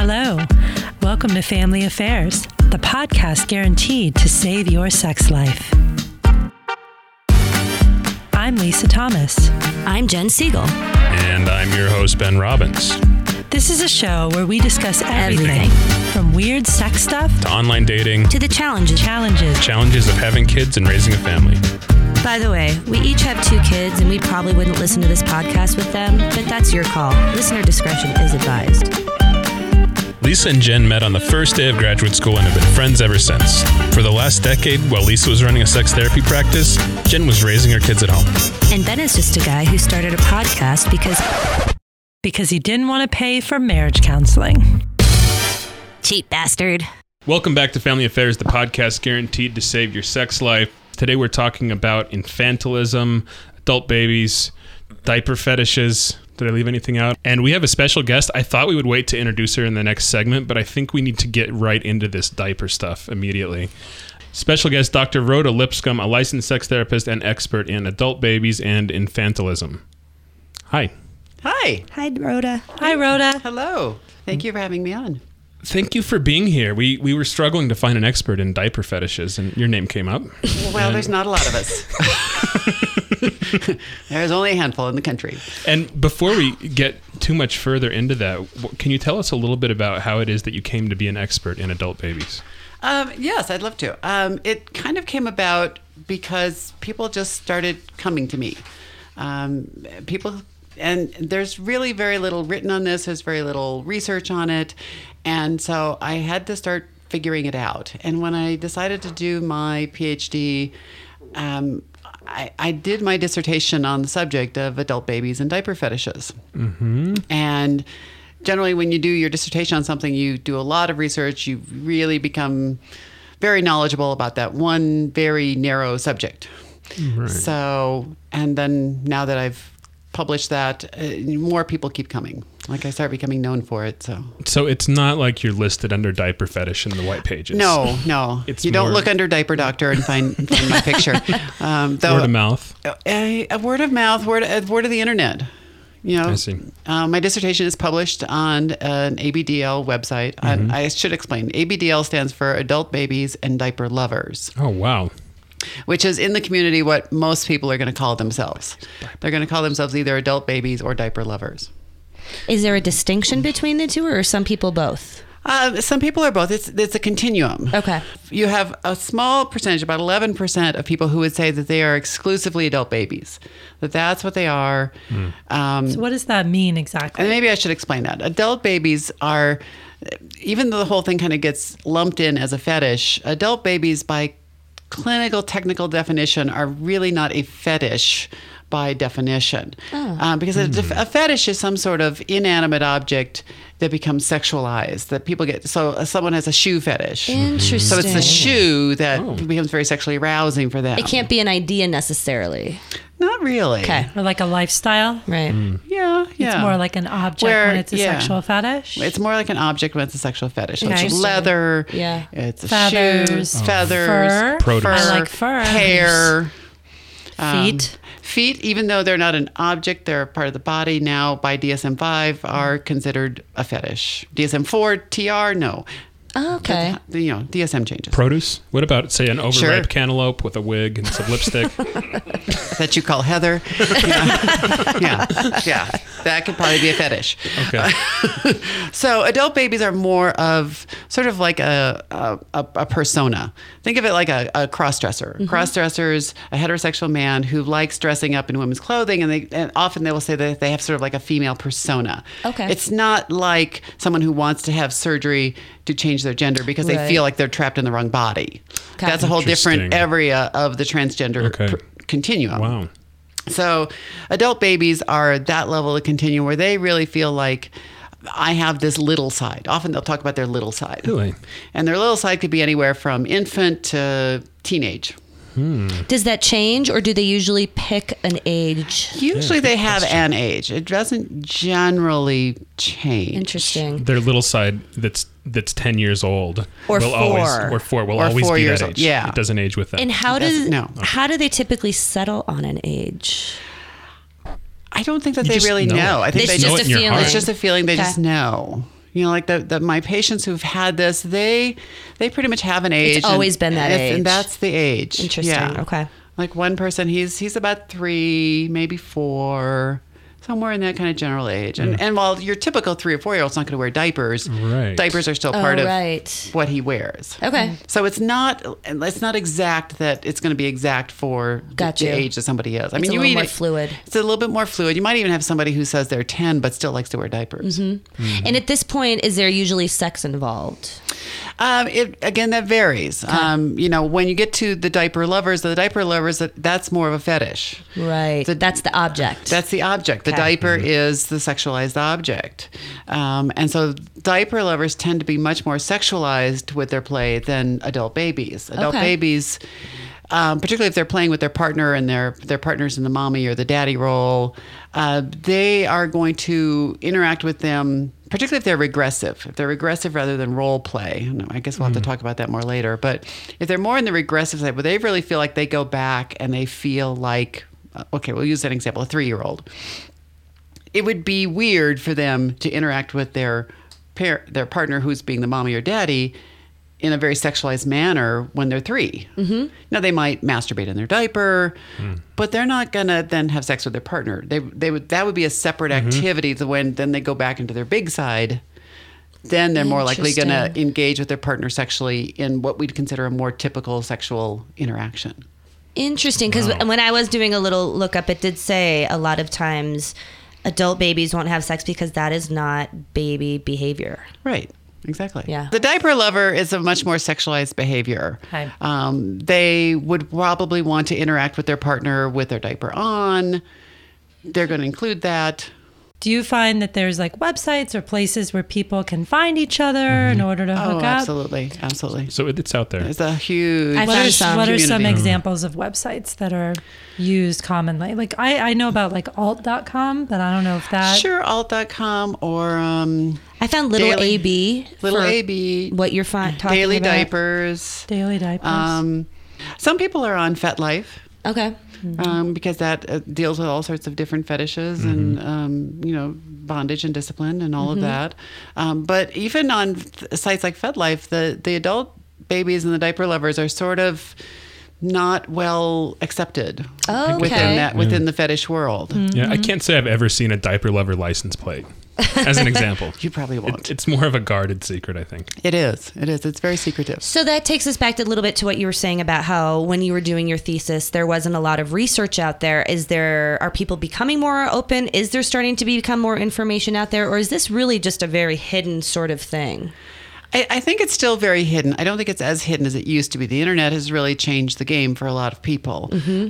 Hello. Welcome to Family Affairs, the podcast guaranteed to save your sex life. I'm Lisa Thomas. I'm Jen Siegel. And I'm your host, Ben Robbins. This is a show where we discuss everything. From weird sex stuff To online dating. To the challenges Challenges of having kids and raising a family. By the way, we each have 2 kids and we probably wouldn't listen to this podcast with them, but that's your call. Listener discretion is advised. Lisa and Jen met on the first day of graduate school and have been friends ever since. For the last decade, while Lisa was running a sex therapy practice, Jen was raising her kids at home. And Ben is just a guy who started a podcast because he didn't want to pay for marriage counseling. Cheap bastard. Welcome back to Family Affairs, the podcast guaranteed to save your sex life. Today we're talking about infantilism, adult babies, diaper fetishes. Did I leave anything out? And we have a special guest. I thought we would wait to introduce her in the next segment, but I think we need to get right into this diaper stuff immediately. Special guest, Dr. Rhoda Lipscomb, a licensed sex therapist and expert in adult babies and infantilism. Hi. Hi. Hi, Rhoda. Hi, Rhoda. Hello. Thank you for having me on. Thank you for being here. We were struggling to find an expert in diaper fetishes, and your name came up. Well, there's not a lot of us. There's only a handful in the country. And before we get too much further into that, can you tell us a little bit about how it is that you came to be an expert in adult babies? Yes, I'd love to. It kind of came about because people just started coming to me. And there's really very little written on this. There's very little research on it. And so I had to start figuring it out. And when I decided to do my PhD, I did my dissertation on the subject of adult babies and diaper fetishes. Mm-hmm. And generally, when you do your dissertation on something, you do a lot of research. You really become very knowledgeable about that one very narrow subject. Right. So, and then now that I've published that, more people keep coming. Like I start becoming known for it. So it's not like you're listed under diaper fetish in the white pages. No. You don't look under diaper doctor and find my picture. Word of mouth. A word of mouth, word of the internet. You know, I see. My dissertation is published on an ABDL website. Mm-hmm. I should explain. ABDL stands for Adult Babies and Diaper Lovers. Oh, wow. Which is in the community what most people are going to call themselves. They're going to call themselves either adult babies or diaper lovers. Is there a distinction between the two, or are some people both? Some people are both. It's a continuum. Okay. You have a small percentage, about 11% of people who would say that they are exclusively adult babies, that's what they are. So what does that mean exactly? And maybe I should explain that. Adult babies are, even though the whole thing kind of gets lumped in as a fetish, adult babies by clinical technical definition are really not a fetish by definition. Because a fetish is some sort of inanimate object that becomes sexualized, that people get. So someone has a shoe fetish. Interesting. So it's the shoe that becomes very sexually arousing for them. It can't be an idea necessarily. Not really. Okay. Or like a lifestyle? Right. Yeah. It's more like an object when it's a sexual fetish? It's more like an object when it's a sexual fetish. So Okay. it's leather. Yeah. It's Feathers. shoes, feathers, Fur. Produce. I like fur. hair. Feet. Feet, even though they're not an object, they're a part of the body now by DSM-5 are considered a fetish. DSM-4, TR, no. Oh, okay. DSM changes. Produce? What about, say, an overripe cantaloupe with a wig and some lipstick? That you call Heather. Yeah. That could probably be a fetish. Okay. So adult babies are more of sort of like a persona. Think of it like a cross-dresser. Mm-hmm. Cross-dresser is a heterosexual man who likes dressing up in women's clothing, and often they will say that they have sort of like a female persona. Okay. It's not like someone who wants to have surgery to change their gender because they feel like they're trapped in the wrong body. Okay. That's a whole different area of the transgender continuum. Wow. So adult babies are that level of continuum where they really feel like I have this little side. Often they'll talk about their little side. Really? And their little side could be anywhere from infant to teenage. Does that change, or do they usually pick an age? Usually they have an age. It doesn't generally change. Interesting. Their little side that's 10 years old Or will 4. always 4 be years that old. age. Yeah. It doesn't age with them. And how do they typically settle on an age? I don't think that You they just really know. I think It's they just just a feeling. It's just a feeling. They just know. You know, like my patients who've had this, they pretty much have an age. It's always been that age. And that's the age. Interesting. Yeah. Okay. Like one person, he's about 3, maybe 4, somewhere in that kind of general age. And while your typical 3 or 4-year-old's not going to wear diapers, Right. diapers are still part of right. what he wears. Okay. So it's not exact that it's going to be exact for Got the you. age that somebody is. I It's mean, a little more eat it- fluid. It's a little bit more fluid. You might even have somebody who says they're 10 but still likes to wear diapers. Mm-hmm. And at this point, is there usually sex involved? Again, that varies. You know, when you get to the diaper lovers, that's more of a fetish. Right. That's the object. That's the object. The Okay. diaper is the sexualized object. And so diaper lovers tend to be much more sexualized with their play than adult babies. Adult Okay. babies, particularly if they're playing with their partner and their partner's in the mommy or the daddy role, they are going to interact with them, particularly if they're regressive. If they're regressive rather than role play. And I guess we'll have to talk about that more later. But if they're more in the regressive side, where they really feel like they go back and they feel like, okay, we'll use that example, a 3-year-old. It would be weird for them to interact with their partner who's being the mommy or daddy in a very sexualized manner when they're 3. Mm-hmm. Now, they might masturbate in their diaper, but they're not going to then have sex with their partner. That would be a separate activity. Then they go back into their big side. Then they're more likely going to engage with their partner sexually in what we'd consider a more typical sexual interaction. Interesting, because when I was doing a little lookup, it did say a lot of times adult babies won't have sex because that is not baby behavior. Right. Exactly. Yeah. The diaper lover is a much more sexualized behavior. Okay. They would probably want to interact with their partner with their diaper on. They're going to include that. Do you find that there's like websites or places where people can find each other in order to hook up? Absolutely. Absolutely. So it's out there. There's a huge I What found are, some what are some community. examples of websites that are used commonly? Like I know about like alt.com, but I don't know if that. Sure, alt.com or I found Little Daily- AB. Little for AB, What you're talking Daily about. Diapers. Daily diapers. Some people are on FetLife. Okay. Because that deals with all sorts of different fetishes and, bondage and discipline and all of that. But even on sites like FetLife, the adult babies and the diaper lovers are sort of not well accepted Oh, within okay. within the fetish world. Yeah, I can't say I've ever seen a diaper lover license plate, as an example. You probably won't. It's more of a guarded secret, I think. It is. It's very secretive. So that takes us back a little bit to what you were saying about how when you were doing your thesis, there wasn't a lot of research out there. Are people becoming more open? Is there starting to become more information out there? Or is this really just a very hidden sort of thing? I think it's still very hidden. I don't think it's as hidden as it used to be. The internet has really changed the game for a lot of people.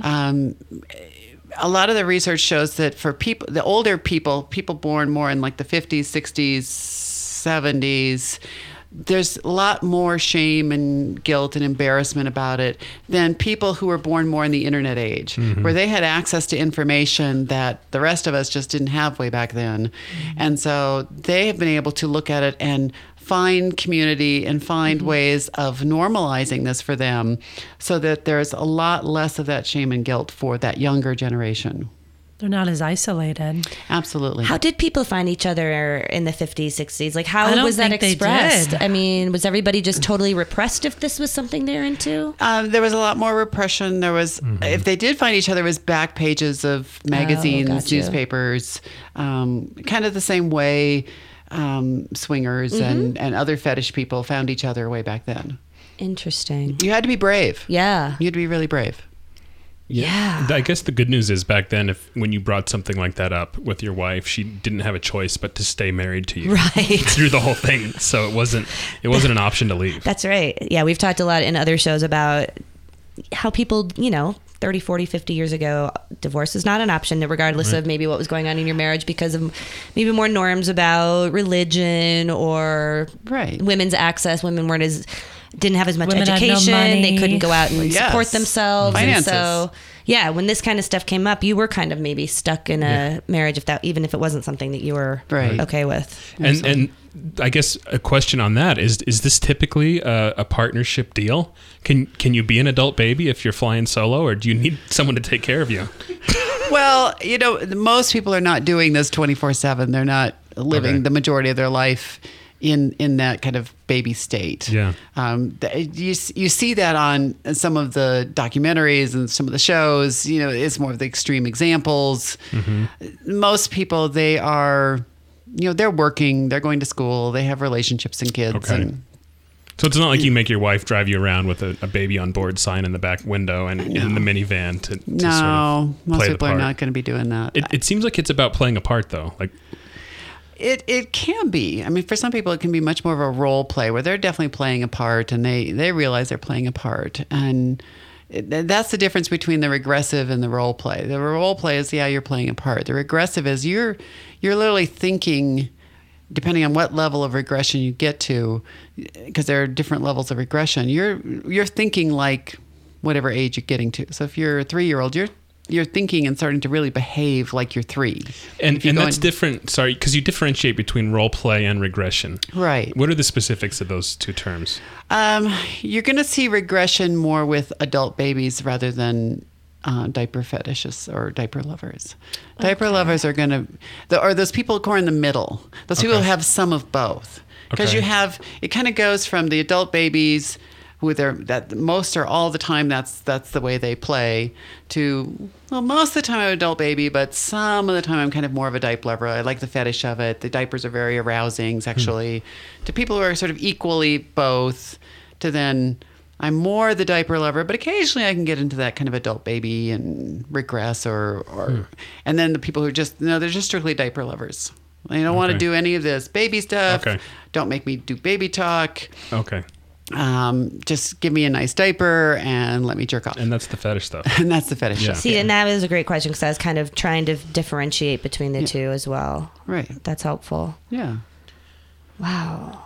A lot of the research shows that for people, the older people born more in like the 50s, 60s, 70s, there's a lot more shame and guilt and embarrassment about it than people who were born more in the internet age, where they had access to information that the rest of us just didn't have way back then. And so they have been able to look at it and find community and find ways of normalizing this for them so that there's a lot less of that shame and guilt for that younger generation. They're not as isolated. Absolutely. How did people find each other in the 50s, 60s? Like, I how don't was that think they expressed? did. I mean, was everybody just totally repressed if this was something they're into? There was a lot more repression. There was, if they did find each other, it was back pages of magazines, got you. newspapers, kind of the same way swingers and other fetish people found each other way back then. Interesting. You had to be brave. Yeah. You had to be really brave. Yeah. I guess the good news is back then, when you brought something like that up with your wife, she didn't have a choice but to stay married to you Right. through the whole thing. So it wasn't an option to leave. That's right. Yeah, we've talked a lot in other shows about how people, 30, 40, 50 years ago, divorce is not an option, regardless of maybe what was going on in your marriage, because of maybe more norms about religion or Right. women's access. Women didn't have as much Women had no education. They money. couldn't go out and Yes. support themselves. Finances. And so, yeah, when this kind of stuff came up, you were kind of maybe stuck in a marriage, even if it wasn't something that you were Right. okay with. And I guess a question on that is this typically a partnership deal? Can you be an adult baby if you're flying solo, or do you need someone to take care of you? Well, most people are not doing this 24/7. They're not living Okay. the majority of their life in that kind of baby state. Yeah. You see that on some of the documentaries and some of the shows. It's more of the extreme examples. Most people, they are, they're working, they're going to school, they have relationships and kids. Okay. And So it's not like you make your wife drive you around with a baby on board sign in the back window and in the minivan to no, sort of most play the people are part. not going to be doing that. It seems like it's about playing a part, though. Like, It can be. I mean, for some people, it can be much more of a role play where they're definitely playing a part and they realize they're playing a part. And that's the difference between the regressive and the role play. The role play is, you're playing a part. The regressive is you're literally thinking, depending on what level of regression you get to, because there are different levels of regression, you're thinking like whatever age you're getting to. So if you're a 3-year-old, you're thinking and starting to really behave like you're 3. and that's different. Sorry, because you differentiate between role play and regression. Right. What are the specifics of those two terms? You're going to see regression more with adult babies rather than diaper fetishists or diaper lovers. Diaper lovers are going to, or those people who are in the middle. Those people who have some of both. Because Okay. it kind of goes from the adult babies who that most are all the time, that's the way they play, to, well, most of the time I'm an adult baby, but some of the time I'm kind of more of a diaper lover. I like the fetish of it. The diapers are very arousing sexually. To people who are sort of equally both, to then I'm more the diaper lover, but occasionally I can get into that kind of adult baby and regress or and then the people who they're just strictly diaper lovers. They don't want to do any of this baby stuff. Okay. Don't make me do baby talk. Okay. Just give me a nice diaper and let me jerk off. And that's the fetish stuff. And that's the fetish Yeah. stuff. See, and that was a great question because I was kind of trying to differentiate between the two as well. Right. That's helpful. Yeah. Wow.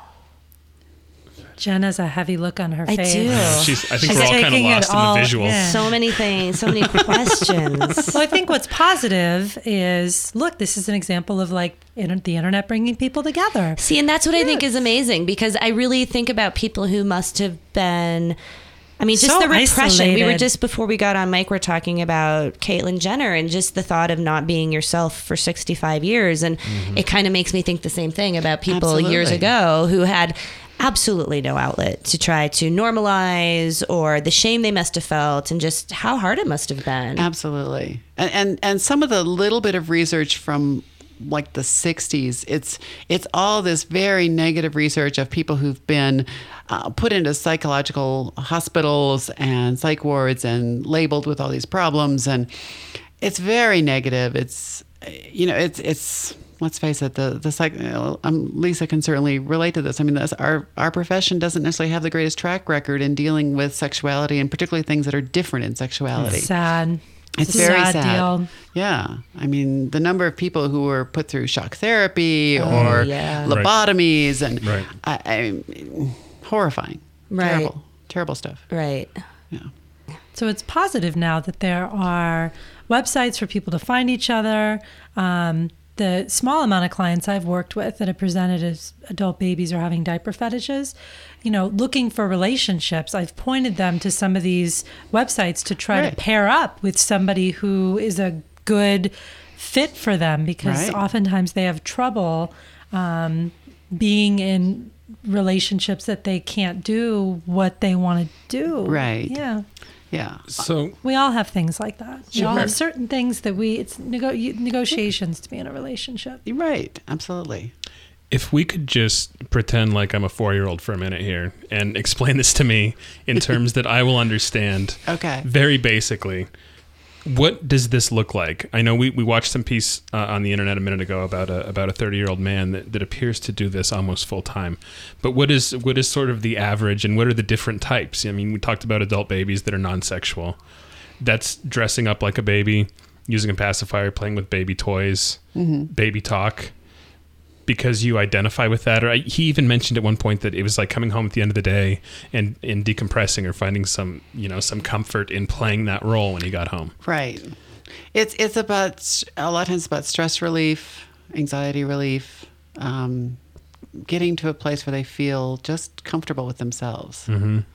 Jen has a heavy look on her I face. do. I think She's we're all kind of taking it lost in all the visuals. in. So many things, so many questions. Well, I think what's positive is, look, this is an example of like the internet bringing people together. See, and that's what I think is amazing because I really think about people who must have been, I mean, just So the repression. We were isolated. just, before we got on mic, we're talking about Caitlyn Jenner and just the thought of not being yourself for 65 years. And it kind of makes me think the same thing about people years Absolutely. ago who had absolutely no outlet to try to normalize or the shame they must have felt and just how hard it must have been. Absolutely. And some of the little bit of research from like the 60s, it's all this very negative research of people who've been put into psychological hospitals and psych wards and labeled with all these problems. And it's very negative. It's let's face it, Lisa can certainly relate to this. I mean, our profession doesn't necessarily have the greatest track record in dealing with sexuality and particularly things that are different in sexuality. Sad. It's a very sad sad. deal. Yeah. I mean, the number of people who were put through shock therapy or yeah. lobotomies and Right. horrifying. Right. Terrible stuff. Right. Yeah. So it's positive now that there are websites for people to find each other. The small amount of clients I've worked with that have presented as adult babies or having diaper fetishes, looking for relationships, I've pointed them to some of these websites to try Right. to pair up with somebody who is a good fit for them because Right. oftentimes they have trouble being in relationships that they can't do what they want to do. Right. Yeah. Yeah. So We all have things like that. We all Sure. have certain things that it's negotiations to be in a relationship. You're right. Absolutely. if we could just pretend like I'm a 4-year-old for a minute here and explain this to me in terms that I will understand. Okay. Very basically, what does this look like? I know we watched some piece on the internet a minute ago about a 30-year-old man that appears to do this almost full time. But what is sort of the average, and what are the different types? I mean, we talked about adult babies that are non-sexual. That's dressing up like a baby, using a pacifier, playing with baby toys, baby talk, because you identify with that. Or he even mentioned at one point that it was like coming home at the end of the day and decompressing or finding some comfort in playing that role when he got home. Right. It's about, a lot of times, about stress relief, anxiety relief, getting to a place where they feel just comfortable with themselves. Mm-hmm.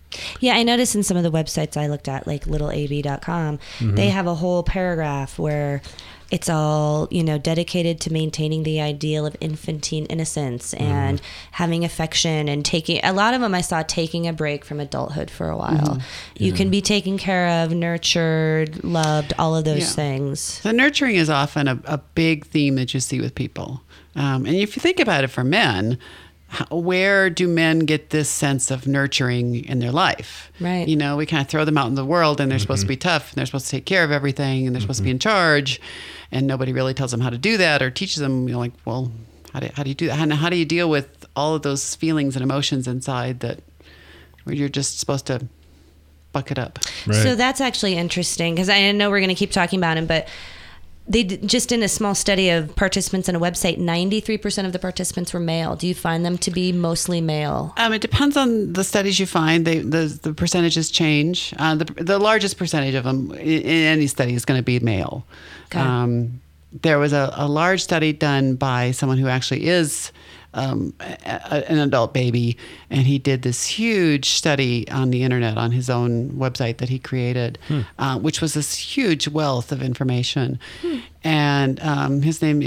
Yeah, I noticed in some of the websites I looked at, like littleab.com, they have a whole paragraph where it's all, dedicated to maintaining the ideal of infantine innocence and having affection and taking, a lot of them I saw taking a break from adulthood for a while. You can be taken care of, nurtured, loved, all of those things. So nurturing is often a big theme that you see with people. And if you think about it for men, where do men get this sense of nurturing in their life? Right. We kind of throw them out in the world and they're supposed to be tough and they're supposed to take care of everything and they're supposed to be in charge, and nobody really tells them how to do that or teaches them, well, how do you do that? How do you deal with all of those feelings and emotions inside that where you're just supposed to buck it up? Right. So that's actually interesting, because I know we're going to keep talking about him, but they just in a small study of participants on a website, 93% of the participants were male. Do you find them to be mostly male? It depends on the studies you find. The percentages change. The largest percentage of them in any study is going to be male. Okay. There was a large study done by someone who actually is an adult baby, and he did this huge study on the internet on his own website that he created, which was this huge wealth of information. And his name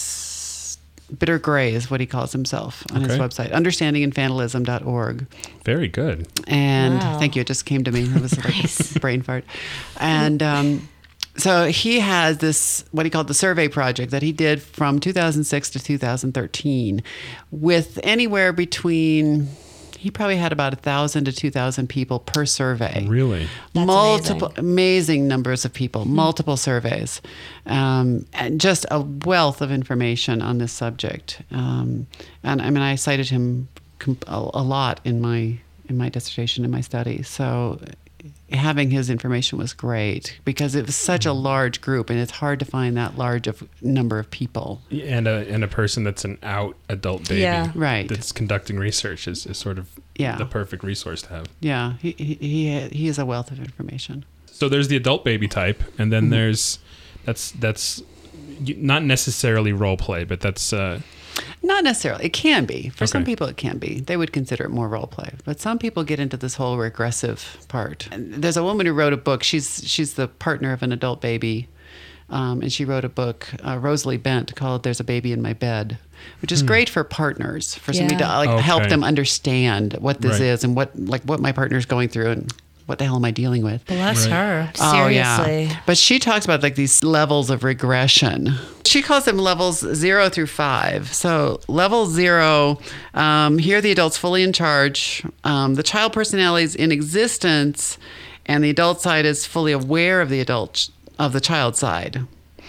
is Bitter Gray is what he calls himself on his website, understandinginfantilism.org. Very good. And Wow. thank you. It just came to me. It was like a brain fart. And so he has this, what he called the survey project that he did from 2006 to 2013 with anywhere between, he probably had about 1,000 to 2,000 people per survey. Really? That's Multiple, amazing numbers of people, multiple surveys, and just a wealth of information on this subject. And I cited him a lot in my dissertation, in my study. So having his information was great because it was such a large group, and it's hard to find that large of number of people. And a person that's an out adult baby, Right. that's conducting research is sort of the perfect resource to have. Yeah, he is a wealth of information. So there's the adult baby type, and then there's that's not necessarily role play, but that's Not necessarily. It can be. For some Okay. people, it can be. They would consider it more role play. But some people get into this whole regressive part. And there's a woman who wrote a book. She's the partner of an adult baby. And she wrote a book, Rosalie Bent, called There's a Baby in My Bed, which is great for partners, for somebody to help Okay. them understand what this Right. is and what my partner's going through and what the hell am I dealing with. Bless Right. her. Oh, Seriously. yeah. But she talks about like these levels of regression. She calls them levels 0 through 5. So level 0, here the adult's fully in charge. The child personality is in existence, and the adult side is fully aware of the child side.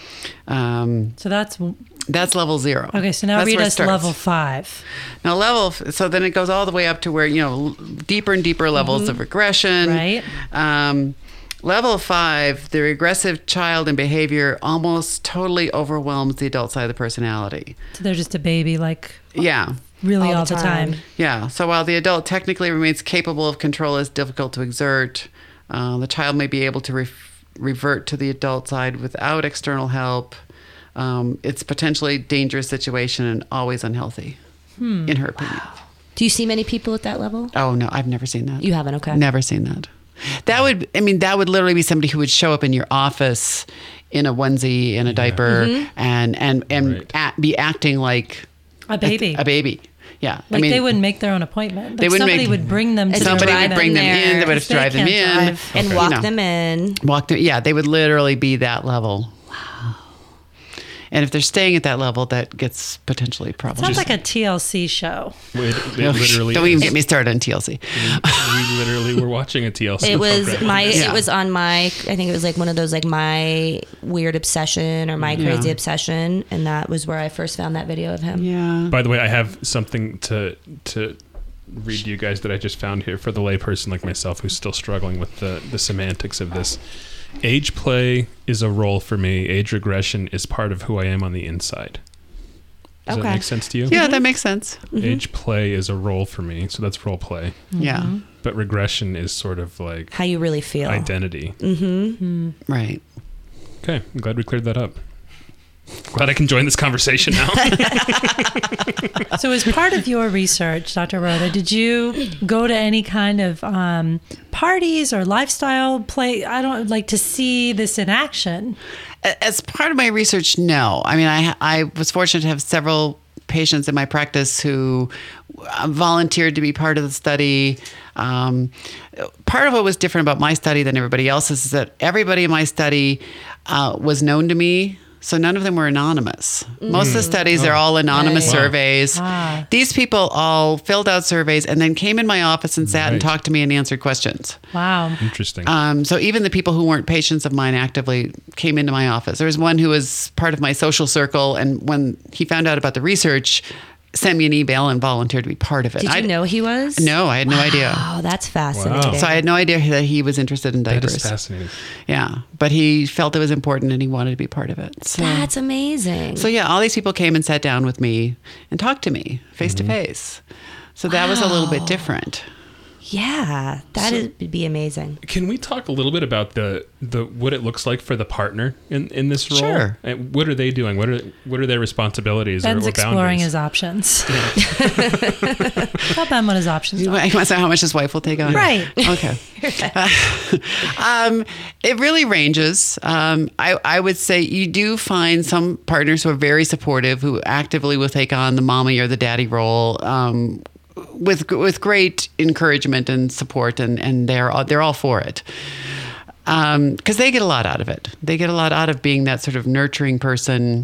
So that's That's level 0. okay. So now That's read where it us starts. level 5. Now so then it goes all the way up to where, deeper and deeper levels of regression. Right. Level 5, the regressive child and behavior almost totally overwhelms the adult side of the personality. So they're just a baby, like Yeah. really All all the the time. Yeah. So while the adult technically remains capable of control, is difficult to exert. The child may be able to revert to the adult side without external help. It's potentially dangerous situation and always unhealthy, in her opinion. Do you see many people at that level? Oh no, I've never seen that. You haven't, okay. Never seen that. That would literally be somebody who would show up in your office in a onesie, in a diaper, and Right. be acting like A baby. a baby. Yeah. Like they wouldn't make their own appointment. They Like wouldn't somebody make- would bring them to the Somebody would drive-in. bring them in. They would have to They drive them can't in. drive. And Okay. walk them in. They would literally be that level. Wow. And if they're staying at that level, that gets potentially Sounds problematic. like a TLC show. it literally Don't even is. get me started on TLC. We literally were watching a TLC It was program. it was on my, I think it was like one of those like My Weird Obsession or My Crazy Yeah. Obsession, and that was where I first found that video of him. Yeah. By the way, I have something to read to you guys that I just found here for the layperson like myself who's still struggling with the semantics of this. Age play is a role for me. Age regression is part of who I am on the inside. Does that Okay. make sense to you? Yeah, that makes sense. Age play is a role for me, so that's role play. Yeah. But regression is sort of like How you really feel. identity. Right. Okay, I'm glad we cleared that up. Glad I can join this conversation now. So as part of your research, Dr. Rhoda, did you go to any kind of parties or lifestyle play? I don't like to see this in action. As part of my research, no. I mean, I was fortunate to have several patients in my practice who volunteered to be part of the study. Part of what was different about my study than everybody else's is that everybody in my study was known to me. So none of them were anonymous. Most of the studies, they're all anonymous surveys. These people all filled out surveys and then came in my office and sat and talked to me and answered questions. Wow. Interesting. So even the people who weren't patients of mine actively came into my office. There was one who was part of my social circle, and when he found out about the research, sent me an email and volunteered to be part of it. Did you know he was? No, I had no idea. Oh, that's fascinating. So I had no idea that he was interested in diapers. That is fascinating. Yeah, but he felt it was important and he wanted to be part of it. So, That's amazing. so yeah, all these people came and sat down with me and talked to me face to face. So that was a little bit different. Yeah, would be amazing. Can we talk a little bit about the what it looks like for the partner in this role? Sure. And what are they doing? What are their responsibilities Ben's or exploring boundaries? his options. Tell Ben what his options You are. want to know how much his wife will take on? Right. Okay. It really ranges. I would say you do find some partners who are very supportive, who actively will take on the mommy or the daddy role, with great encouragement and support, and they're all for it. Because they get a lot out of it. They get a lot out of being that sort of nurturing person.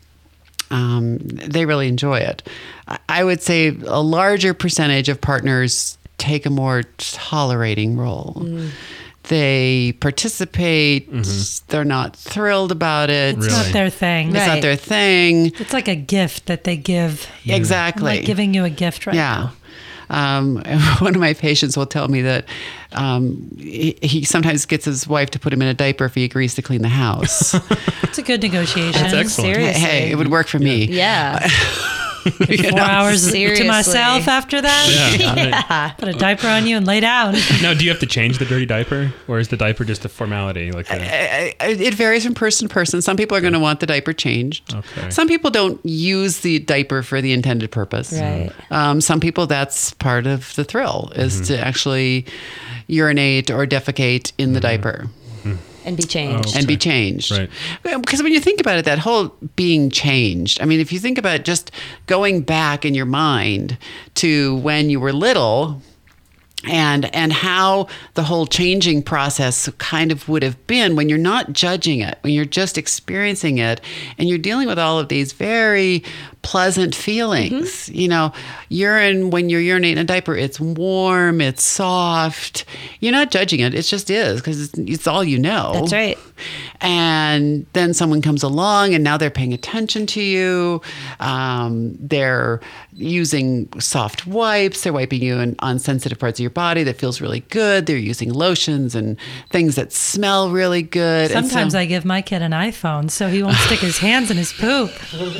They really enjoy it. I would say a larger percentage of partners take a more tolerating role. They participate. They're not thrilled about it. It's not their thing. It's not their thing. It's like a gift that they give. Exactly. I'm like giving you a gift right now. One of my patients will tell me that he sometimes gets his wife to put him in a diaper if he agrees to clean the house. It's a good negotiation. That's excellent. Seriously. Hey, it would work for me. Yeah. 4 hours Seriously. to myself after that. Yeah. Put a diaper on you and lay down. Now, do you have to change the dirty diaper, or is the diaper just a formality? Like It varies from person to person. Some people are going to want the diaper changed. Okay. Some people don't use the diaper for the intended purpose. Right. Some people, that's part of the thrill, is to actually urinate or defecate in the diaper. And be changed. And be changed. Right. Because when you think about it, that whole being changed, I mean, if you think about just going back in your mind to when you were little and how the whole changing process kind of would have been when you're not judging it, when you're just experiencing it, and you're dealing with all of these very pleasant feelings. You know, urine, when you're urinating in a diaper, it's warm, it's soft. You're not judging it. It just is, because it's all you know. That's right. And then someone comes along and now they're paying attention to you. They're using soft wipes. They're wiping you on sensitive parts of your body that feels really good. They're using lotions and things that smell really good. Sometimes I give my kid an iPhone so he won't stick his hands in his poop.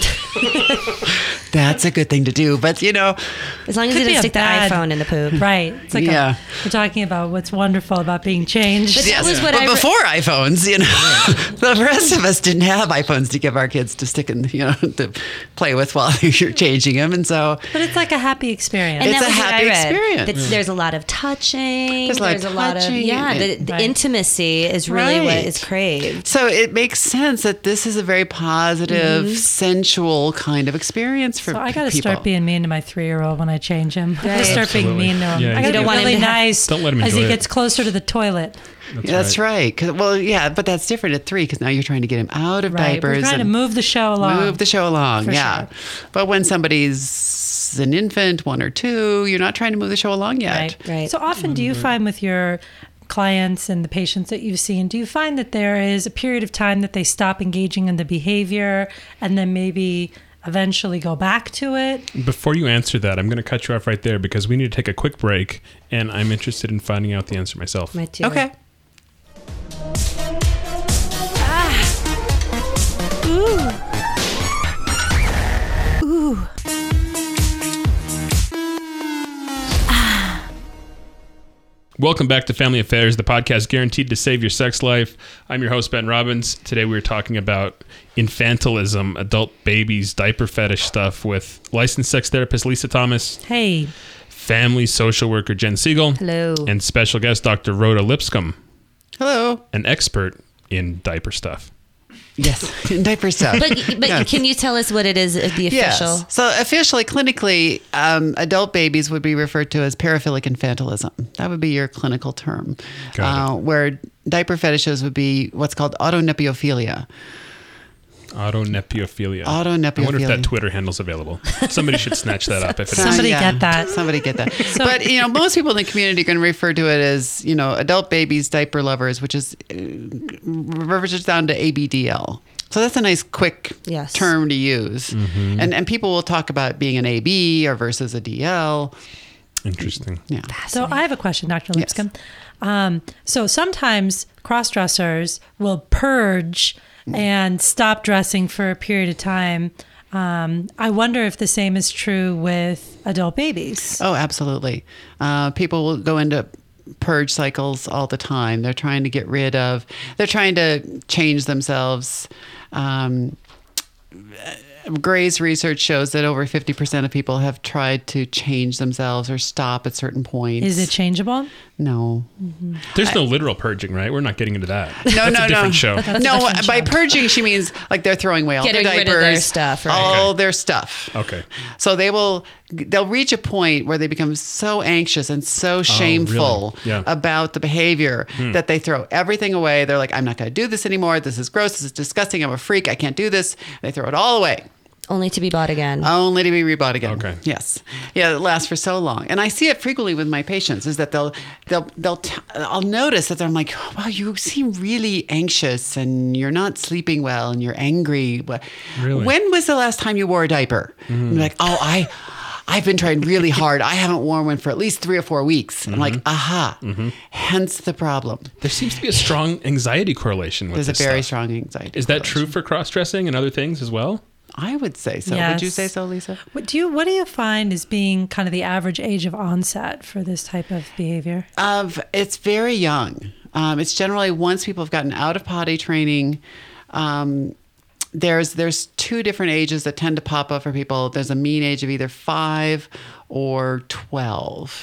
That's a good thing to do. But, you know, As long as Could you be didn't a stick the bad- iPhone in the poop. Right. It's like Yeah. we're talking about what's wonderful about being changed. But that was what but I re- before iPhones, you know, the rest of us didn't have iPhones to give our kids to stick in, you know, to play with while you're changing them. And so But it's like a happy experience. And It's that a was what happy I read. experience. That there's a lot of touching. There's a lot of a lot of touching the Right. intimacy is really what Right. is craved. So it makes sense that this is a very positive, sensual kind of experience for So I got to people. start being mean to my 3-year-old when I change him. I got to Right. start being Absolutely. mean to him. Yeah, I you got to don't be want him really to have- nice Don't let him as he enjoy it. gets closer to the toilet. That's right. 'Cause- well, yeah, but that's different at 3 because now you're trying to get him out of Right. We're diapers trying to and move the show along. move the show along. For Yeah. sure. But when somebody's an infant, 1 or 2, you're not trying to move the show along yet. Right. Right. So often, do you find with your clients and the patients that you've seen, do you find that there is a period of time that they stop engaging in the behavior and then maybe eventually go back to it? Before you answer that, I'm going to cut you off right there because we need to take a quick break, and I'm interested in finding out the answer myself. My too. Okay. Welcome back to Family Affairs, the podcast guaranteed to save your sex life. I'm your host, Ben Robbins. Today we're talking about infantilism, adult babies, diaper fetish stuff with licensed sex therapist Lisa Thomas. Hey. Family social worker Jen Siegel. Hello. And special guest Dr. Rhoda Lipscomb, Hello. an expert in diaper stuff. Yes, diaper stuff. But Yes. can you tell us what it is, the official? Yes. So officially, clinically, adult babies would be referred to as paraphilic infantilism. That would be your clinical term. Got it. Where diaper fetishes would be what's called autonepophilia. Autonepophilia. I Autonepophilia. wonder if that Twitter handle's available. Somebody should snatch that up if it is. Somebody get that. Somebody get that. But, most people in the community are going to refer to it as, adult babies, diaper lovers, which is reverses down to ABDL. So that's a nice, quick Yes. term to use. Mm-hmm. And people will talk about being an AB or versus a DL. Interesting. Yeah. So I have a question, Dr. Yes. Lipscomb. So sometimes cross-dressers will purge and stop dressing for a period of time. I wonder if the same is true with adult babies. Oh, absolutely. People will go into purge cycles all the time. They're trying to get rid of, they're trying to change themselves. Gray's research shows that over 50% of people have tried to change themselves or stop at certain points. Is it changeable? No. There's no literal purging, right? We're not getting into that. No, That's no, a different no. show. No, by purging, she means like they're throwing away all Getting their rid diapers, of their stuff, right. all Okay. their stuff. Okay. So they'll reach a point where they become so anxious and so shameful Yeah. about the behavior that they throw everything away. They're like, I'm not going to do this anymore. This is gross. This is disgusting. I'm a freak. I can't do this. They throw it all away. Only to be bought again. Only to be rebought again. Okay. Yes. Yeah, it lasts for so long. And I see it frequently with my patients is that I'll notice that I'm like, wow, you seem really anxious and you're not sleeping well and you're angry. Really? When was the last time you wore a diaper? And you're like, I've been trying really hard. I haven't worn one for at least 3 or 4 weeks. I'm like, aha. Hence the problem. There seems to be a strong anxiety correlation with There's a this very stuff. strong anxiety. Is that correlation. true for cross-dressing and other things as well? I would say so. Yes. Would you say so, Lisa? What do you find as being kind of the average age of onset for this type of behavior? It's very young. It's generally once people have gotten out of potty training. There's 2 different ages that tend to pop up for people. There's a mean age of either 5 or 12.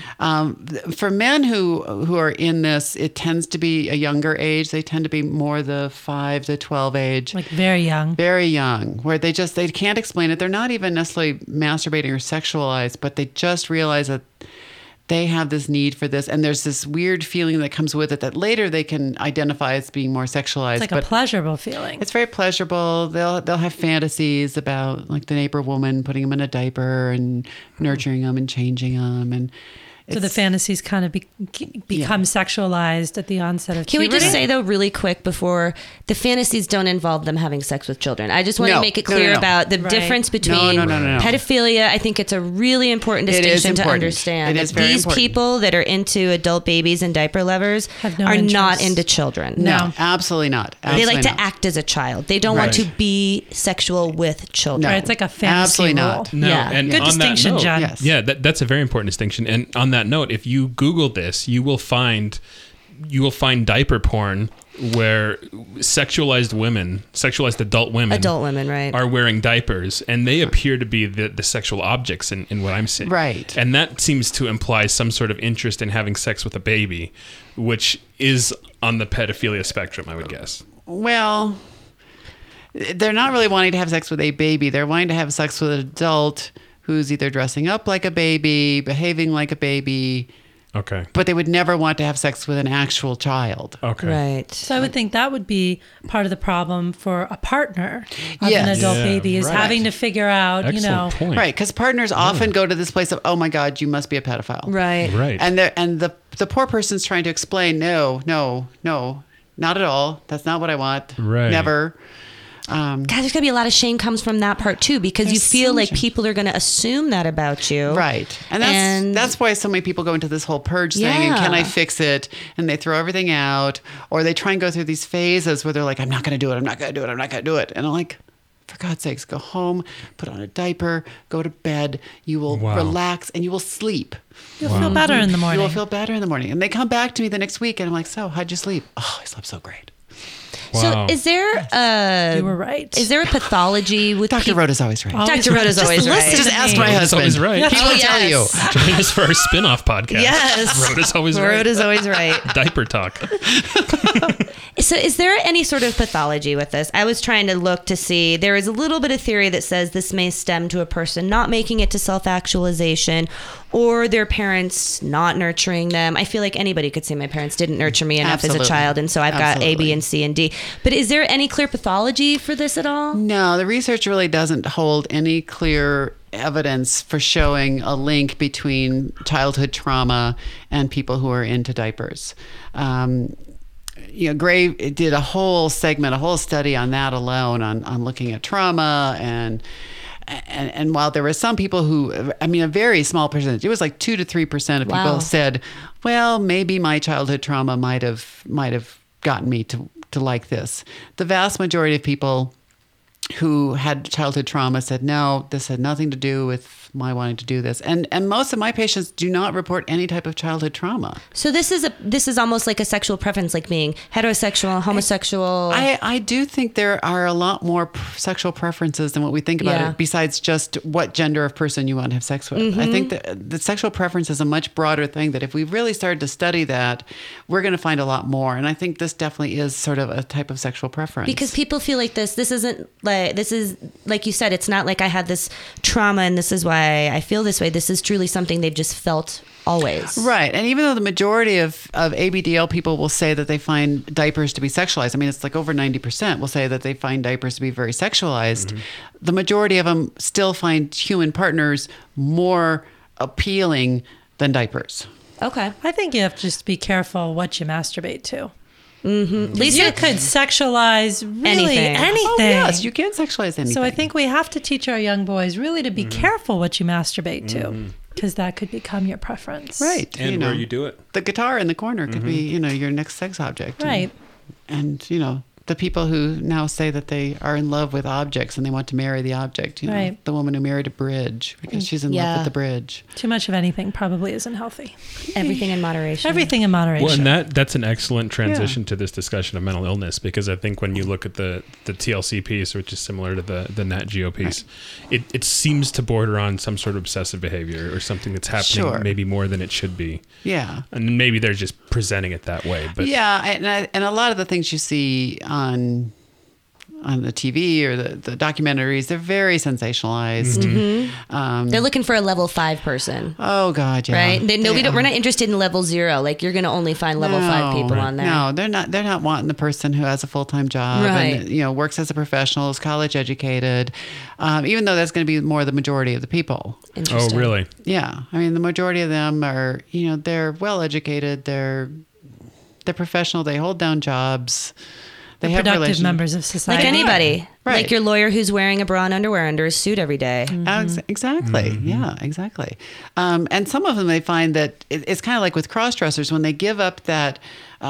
For men who are in this, it tends to be a younger age. They tend to be more the 5 to 12 age. Like very young. Very young, where they can't explain it. They're not even necessarily masturbating or sexualized, but they just realize that they have this need for this. And there's this weird feeling that comes with it that later they can identify as being more sexualized. It's like a pleasurable feeling. It's very pleasurable. They'll have fantasies about like the neighbor woman putting them in a diaper and nurturing them and changing them. And So the fantasies kind of become sexualized at the onset of Can we puberty? just say, though, really quick before, the fantasies don't involve them having sex with children. I just want to No. make it No, clear no. about the Right. difference between No. pedophilia. I think it's a really important It is distinction to important. understand. It is that very these important. people that are into adult babies and diaper lovers Have no are not interest. into children. No, absolutely not. They like Absolutely to not. act as a child. They don't want to Right. be sexual with children. Right, it's like a fantasy Absolutely rule. not. No, Yeah. and Good on that distinction, note, John. Yes. Yeah, that's a very important distinction. And on that note, if you Google this, you will find diaper porn where sexualized adult women, Adult women, right? are wearing diapers, and they appear to be the sexual objects in what I'm seeing. Right. And that seems to imply some sort of interest in having sex with a baby, which is on the pedophilia spectrum, I would guess. Well, they're not really wanting to have sex with a baby. They're wanting to have sex with an adult who's either dressing up like a baby, behaving like a baby, Okay. but they would never want to have sex with an actual child. Okay. Right. So I would think that would be part of the problem for a partner of Yes. an adult Yeah, baby is right. having to figure out, Excellent point. Right, because partners often go to this place of, oh my God, you must be a pedophile. Right. Right. And the poor person's trying to explain, no, not at all. That's not what I want. Right. Never. God, there's gonna be a lot of shame comes from that part too, because you There's feel so like much- people are gonna assume that about you. Right. And that's why so many people go into this whole purge thing and can I Yeah. fix it? And they throw everything out, or they try and go through these phases where they're like, I'm not going to do it. I'm not going to do it. I'm not going to do it. And I'm like, for for God's sakes, go home, put on a diaper, go to bed. You will Wow. relax and you will sleep. You'll feel better in the morning. You will feel better in the morning. And they come back to me the next week and I'm like, so how'd you sleep? Oh, I slept so great. Wow. So is there You were right. is there a pathology with Dr. people? Rhoda's always right. Dr. Rhoda's always right. Just ask me. my Rhoda's husband. always right. He will Oh, tell you. yes. Join us for our spin-off podcast. Yes. Rhoda's always right. Rhoda's always right. Diaper talk. So is there any sort of pathology with this? I was trying to look to see. There is a little bit of theory that says this may stem to a person not making it to self-actualization or their parents not nurturing them. I feel like anybody could say my parents didn't nurture me enough as a Absolutely. child, and so I've got A, B, Absolutely. and C, and D. But is there any clear pathology for this at all? No, the research really doesn't hold any clear evidence for showing a link between childhood trauma and people who are into diapers. Gray did a whole segment, a whole study on that alone, on looking at trauma and while there were some people who, I mean, a very small percentage, it was like 2 to 3% of Wow. people said, well, maybe my childhood trauma might have gotten me to like this. The vast majority of people who had childhood trauma said, no, this had nothing to do with my wanting to do this. And most of my patients do not report any type of childhood trauma. So this is almost like a sexual preference, like being heterosexual, homosexual. I do think there are a lot more sexual preferences than what we think about Yeah. it, besides just what gender of person you want to have sex with. I think that the sexual preference is a much broader thing, that if we really started to study that, we're going to find a lot more. And I think this definitely is sort of a type of sexual preference. Because people feel like this isn't like, this is, like you said, it's not like I had this trauma and this is why I feel this way. This is truly something they've just felt always. Right. And even though the majority of ABDL people will say that they find diapers to be sexualized, I mean, it's like over 90% will say that they find diapers to be very sexualized. The majority of them still find human partners more appealing than diapers. Okay. I think you have to just be careful what you masturbate to. Lisa, You could sexualize really Anything. anything. Oh, yes, you can sexualize anything. So I think we have to teach our young boys really to be careful what you masturbate to, because that could become your preference. Right. And where you do it. The guitar in the corner could be, your next sex object. Right. And the people who now say that they are in love with objects and they want to marry the object, Right. the woman who married a bridge because she's in love Yeah. with the bridge. Too much of anything probably isn't healthy. everything in moderation. Everything in moderation. Well, and that's an excellent transition to this discussion of mental illness, because I think when you look at the TLC piece, which is similar to the Nat Geo piece, it seems to border on some sort of obsessive behavior or something that's happening Sure. maybe more than it should be. Yeah. And maybe they're just presenting it that way. But Yeah, and a lot of the things you see on the TV or the documentaries, they're very sensationalized. They're looking for a level 5 person, Oh God, yeah. right? We're not interested in level 0. Like, you're going to only find level 5 people on there. No, they're not. They're not wanting the person who has a full-time job Right. and works as a professional, is college educated. Even though that's going to be more the majority of the people. oh, Interesting. really? Yeah, I mean the majority of them are they're well educated. They're professional. They hold down jobs. They have productive relation- members of society. Like anybody. Right. Like your lawyer who's wearing a bra and underwear under his suit every day. Exactly. Yeah, exactly. And some of them, they find that it's kind of like with cross-dressers, when they give up that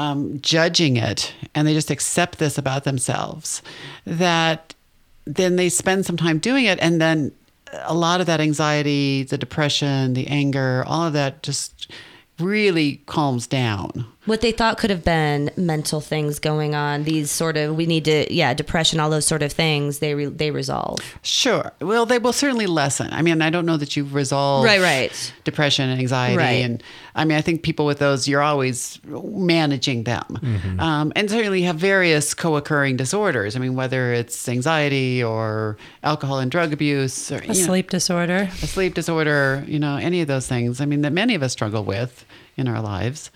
judging it and they just accept this about themselves, that then they spend some time doing it, and then a lot of that anxiety, the depression, the anger, all of that just really calms down. What they thought could have been mental things going on, these sort of, depression, all those sort of things, they resolve. Sure. Well, they will certainly lessen. I mean, I don't know that you've resolved Right. depression and anxiety. Right. And I mean, I think people with those, you're always managing them. And certainly you have various co-occurring disorders. I mean, whether it's anxiety or alcohol and drug abuse or A sleep disorder. a sleep disorder, any of those things, I mean, that many of us struggle with in our lives.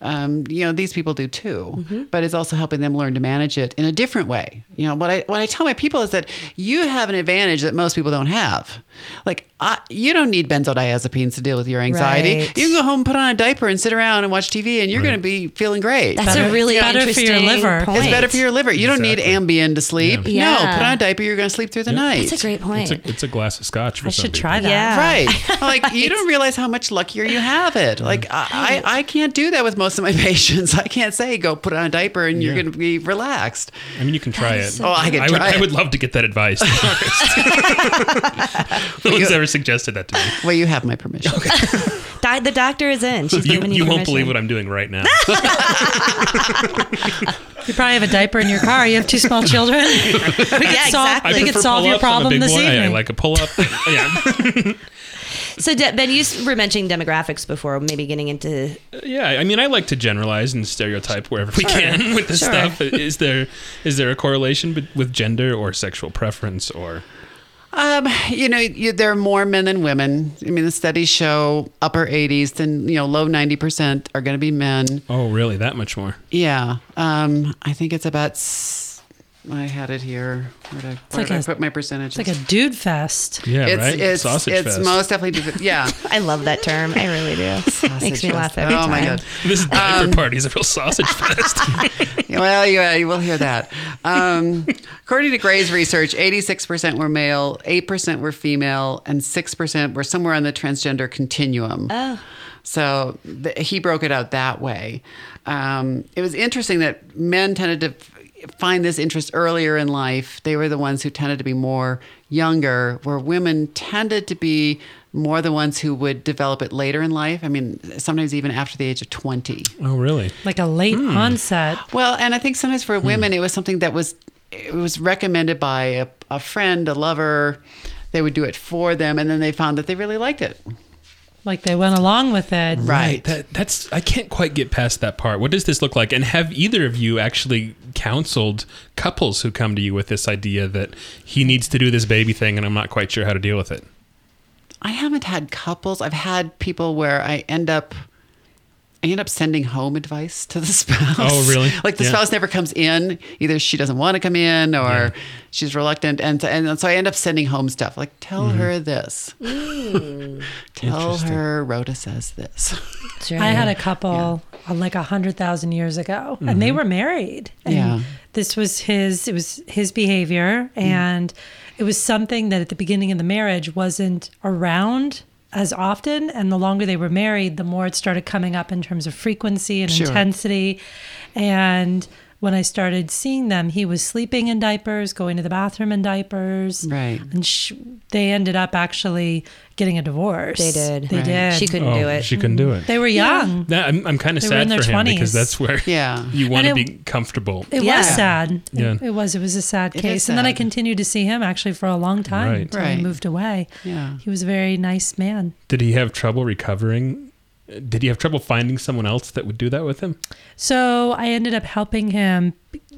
These people do too, but it's also helping them learn to manage it in a different way. What I tell my people is that you have an advantage that most people don't have. Like, you don't need benzodiazepines to deal with your anxiety. Right. You can go home, put on a diaper, and sit around and watch TV, and you're going to be feeling great. That's Better- a really better for interesting your liver. point. It's better for your liver. You don't need Exactly. Ambien to sleep. Yeah. No, Yeah. put on a diaper. You're going to sleep through the night. That's a great point. It's a glass of scotch for I some should people. try that. Yeah. Right. Like, you don't realize how much luckier you have it. Like, I I can't do that with most of my patients. I can't say, go put on a diaper and you're Yeah. going to be relaxed. I mean, you can try it. Oh, I can try I it. would love to get that advice. To be honest. No one's ever suggested that to me. Well, you have my permission. The doctor is in. She's giving You won't permission. believe what I'm doing right now. You probably have a diaper in your car. You have 2 small children. We could Yeah, solve, exactly. we could prefer solve your pull-ups. I'm a problem big this boy. evening. I like a pull-up. Yeah. So, Ben, you were mentioning demographics before, maybe getting into. Yeah, I mean, I like to generalize and stereotype wherever we can with this Sure. stuff. Is there a correlation with gender or sexual preference or? There are more men than women. I mean, the studies show upper 80s and, low 90% are going to be men. Oh, really? That much more? Yeah. I think it's about, I had it here. Where did I put my percentages? It's like a dude fest. Yeah, right. It's Sausage it's fest. most definitely, yeah. I love that term. I really do. Makes me laugh every time. Oh, my God. This diaper party is a real sausage fest. Well, yeah, you will hear that. According to Gray's research, 86% were male, 8% were female, and 6% were somewhere on the transgender continuum. Oh. So he broke it out that way. It was interesting that men tended to find this interest earlier in life. They were the ones who tended to be more younger, where women tended to be more the ones who would develop it later in life. I mean, sometimes even after the age of 20. Oh, really? Like a late onset. Well, and I think sometimes for women, it was something that was recommended by a friend, a lover. They would do it for them, and then they found that they really liked it. Like they went along with it. Right. That's I can't quite get past that part. What does this look like? And have either of you actually counseled couples who come to you with this idea that he needs to do this baby thing and I'm not quite sure how to deal with it? I haven't had couples. I've had people where I end up sending home advice to the spouse. Oh, really? Like the Yeah. spouse never comes in. Either she doesn't want to come in or Yeah. she's reluctant. And so I end up sending home stuff like, tell her this. Tell Interesting. her Rhoda says this. Sure. I had a couple like 100,000 years ago, and they were married. And Yeah. this was his behavior, and it was something that at the beginning of the marriage wasn't around as often. And the longer they were married, the more it started coming up in terms of frequency and Sure. intensity. And when I started seeing them, he was sleeping in diapers, going to the bathroom in diapers. Right. And they ended up actually getting a divorce. They did. They Right. did. She couldn't do it. She couldn't do it. They were young. I'm kind of They were sad in their for him because 20s. that's where Yeah. you want to And be comfortable. It Yeah. was sad. Yeah. It was a sad It case. is And then I sad. continued to see him actually for a long time Right. until Right. he moved away. Yeah. He was a very nice man. Did he have trouble recovering? Did he have trouble finding someone else that would do that with him? So I ended up helping him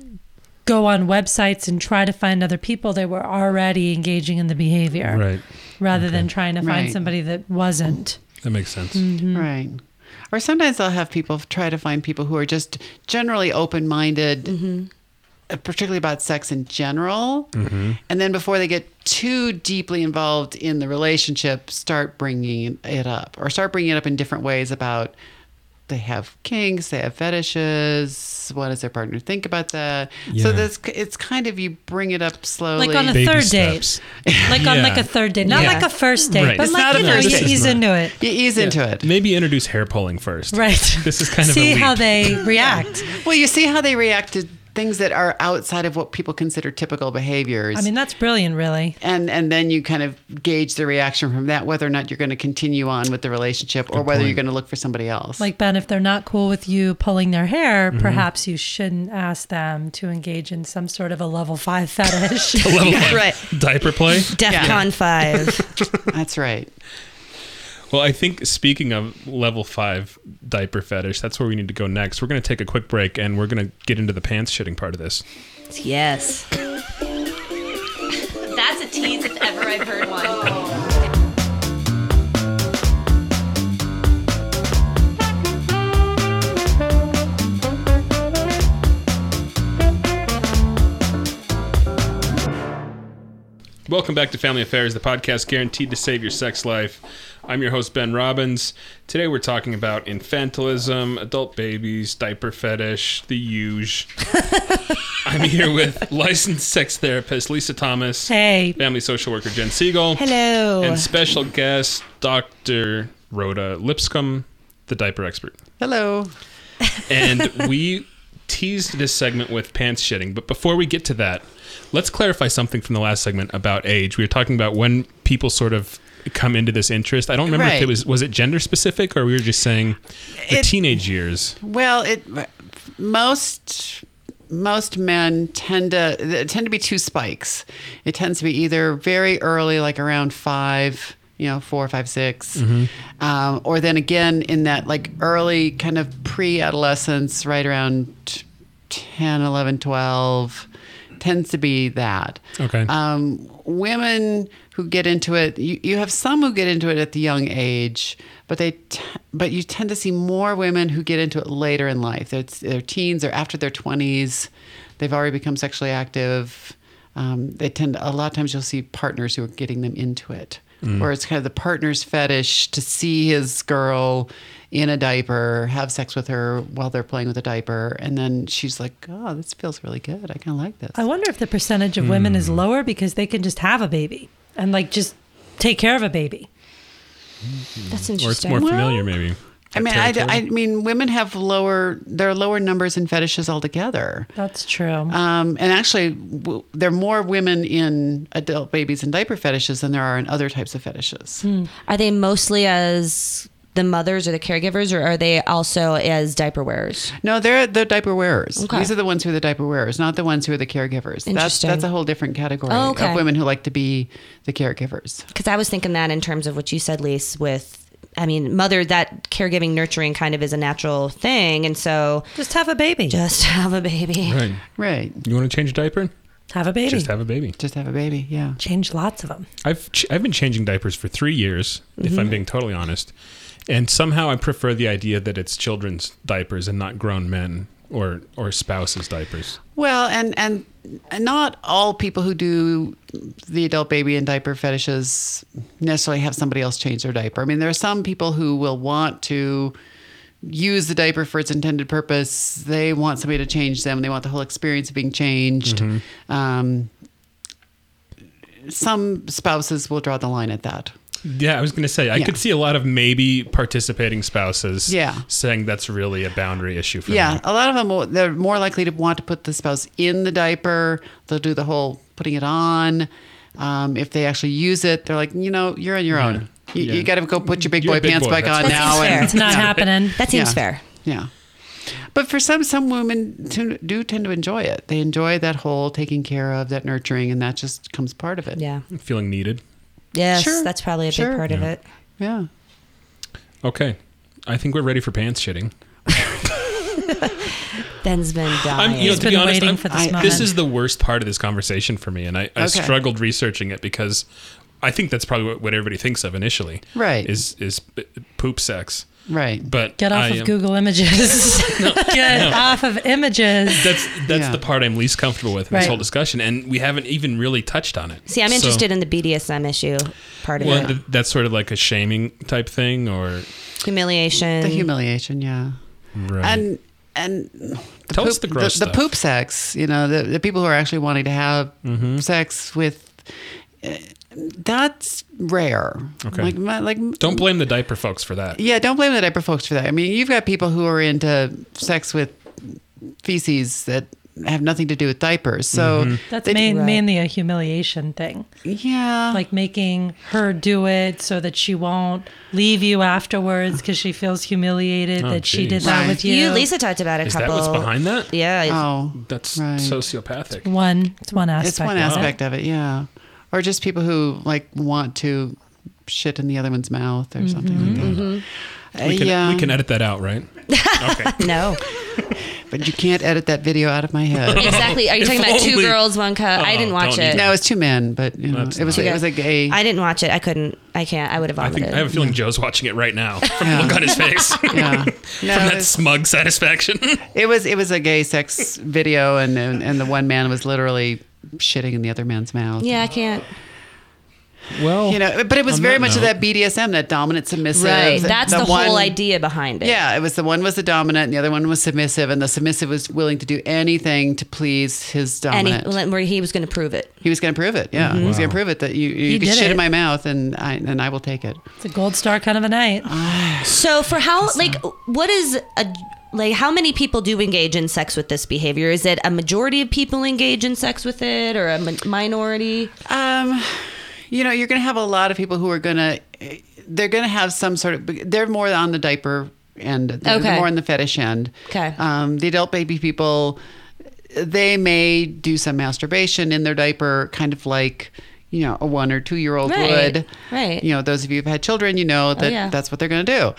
go on websites and try to find other people that were already engaging in the behavior Right. rather than trying to find Right. somebody that wasn't. That makes sense. Right. Or sometimes I'll have people try to find people who are just generally open-minded, particularly about sex in general. And then before they get too deeply involved in the relationship, start bringing it up or start bringing it up in different ways about they have kinks, they have fetishes. What does their partner think about that? So Yeah. it's kind of, you bring it up slowly. Like on a Baby third steps. date. Like on Yeah. like a third date. Not Yeah. like a first date, Right. but It's like, not a you know, first you date. ease into it. you ease into it. Maybe introduce hair pulling first. Right. This is kind of a See leap. how they react. Well, you see how they react to things that are outside of what people consider typical behaviors. I mean, that's brilliant, really. and then you kind of gauge the reaction from that, whether or not you're going to continue on with the relationship or whether point. you're going to look for somebody else. Like, Ben, if they're not cool with you pulling their hair, perhaps you shouldn't ask them to engage in some sort of a level 5 fetish. Level 5 Right. diaper play. DEFCON 5. That's right. Well, I think speaking of level 5 diaper fetish, that's where we need to go next. We're going to take a quick break and we're going to get into the pants shitting part of this. Yes. That's a tease if ever I've heard one. Welcome back to Family Affairs, the podcast guaranteed to save your sex life. I'm your host, Ben Robbins. Today we're talking about infantilism, adult babies, diaper fetish, the huge. I'm here with licensed sex therapist Lisa Thomas, Hey. family social worker Jen Siegel, Hello. and special guest Dr. Rhoda Lipscomb. the diaper expert. Hello. And we teased this segment with pants shitting. But before we get to that, let's clarify something from the last segment about age. We were talking about when people sort of come into this interest. I don't remember if it was it gender specific, or we were just saying the teenage years. Well, most men tend to be two spikes. It tends to be either very early, like around 5, 4, 5, 6, or then again in that like early kind of pre-adolescence, right around 10, 11, 12, tends to be that. Okay. Women who get into it, you have some who get into it at the young age, but you tend to see more women who get into it later in life. They're teens or after their 20s. They've already become sexually active. A lot of times you'll see partners who are getting them into it, where it's kind of the partner's fetish to see his girl in a diaper, have sex with her while they're playing with a diaper. And then she's like, oh, this feels really good. I kind of like this. I wonder if the percentage of women is lower because they can just have a baby and like just take care of a baby. That's Or it's interesting. more familiar, maybe. I mean, women have lower numbers in fetishes altogether. That's true. And actually, there are more women in adult babies and diaper fetishes than there are in other types of fetishes. Are they mostly as the mothers or the caregivers, or are they also as diaper wearers? No, they're the diaper wearers. Okay. These are the ones who are the diaper wearers, not the ones who are the caregivers. Interesting. That's a whole different category of women who like to be the caregivers. Because I was thinking that in terms of what you said, Lise, mother, that caregiving, nurturing kind of is a natural thing. And so just have a baby. Just have a baby. Right. You want to change a diaper? Have a baby. Just have a baby. Just have a baby, yeah. Change lots of them. I've been changing diapers for 3 years, if I'm being totally honest. And somehow I prefer the idea that it's children's diapers and not grown men or spouses' diapers. Well, and not all people who do the adult baby and diaper fetishes necessarily have somebody else change their diaper. I mean, there are some people who will want to use the diaper for its intended purpose. They want somebody to change them. They want the whole experience of being changed. Some spouses will draw the line at that. Yeah, I was going to say, I could see a lot of maybe participating spouses saying that's really a boundary issue for me. Yeah, a lot of them, they're more likely to want to put the spouse in the diaper. They'll do the whole putting it on. If they actually use it, they're like, you're on your own. You got to go put your big boy pants back on now. It's not happening. That seems fair. Yeah. But for some women do tend to enjoy it. They enjoy that whole taking care of, that nurturing, and that just comes part of it. Yeah. Feeling needed. Yes, Sure. that's probably a big part of it. Yeah. Okay. I think we're ready for pants shitting. Ben's been dying. He's been waiting for this moment. This is the worst part of this conversation for me, and I struggled researching it because I think that's probably what everybody thinks of initially. Right. Is poop sex. Right. But get off of Google Images. Get off of images. That's the part I'm least comfortable with in this whole discussion, and we haven't even really touched on it. See, I'm interested in the BDSM issue part of it. That's sort of like a shaming type thing, or humiliation. The humiliation, yeah. Right. And Tell us the gross the stuff. Poop sex, the people who are actually wanting to have sex with, that's rare. Okay. Like don't blame the diaper folks for that. Yeah, don't blame the diaper folks for that. I mean, you've got people who are into sex with feces that have nothing to do with diapers. So that's mainly a humiliation thing. Yeah. Like making her do it so that she won't leave you afterwards because she feels humiliated that she did that with you. Lisa talked about Is that what's behind that? Yeah. That's sociopathic. It's one aspect. It's one aspect of it, yeah. Or just people who like want to shit in the other one's mouth or something like that. We can edit that out, right? Okay. No. But you can't edit that video out of my head. Exactly. Are you talking about 2 girls, 1 cup? I didn't watch it. No, it was 2 men, but it was a gay. I didn't watch it. I couldn't. I can't. I would have vomited. I have a feeling Joe's watching it right now from the look on his face. Yeah. From that smug satisfaction. It was a gay sex video, and the one man was literally shitting in the other man's mouth. Yeah, I can't. Well, but it was on very that much of note- that BDSM, that dominant submissive. Right. That's the one- whole idea behind it. Yeah, it was the one was the dominant, and the other one was submissive, and the submissive was willing to do anything to please his dominant. Where he was going to prove it. He was going to prove it. Yeah, he was going to prove it that you can did shit it. in my mouth, and I will take it. It's a gold star kind of a night. So for how, what is how many people do engage in sex with this behavior? Is it a majority of people engage in sex with it, or a minority? You're going to have a lot of people who are they're going to have some sort of, they're more on the diaper end. They're Okay. more on the fetish end. Okay. The adult baby people, they may do some masturbation in their diaper, kind of like, a 1 or 2 year old Right. would. Right. Those of you who've had children, that yeah. that's what they're going to do.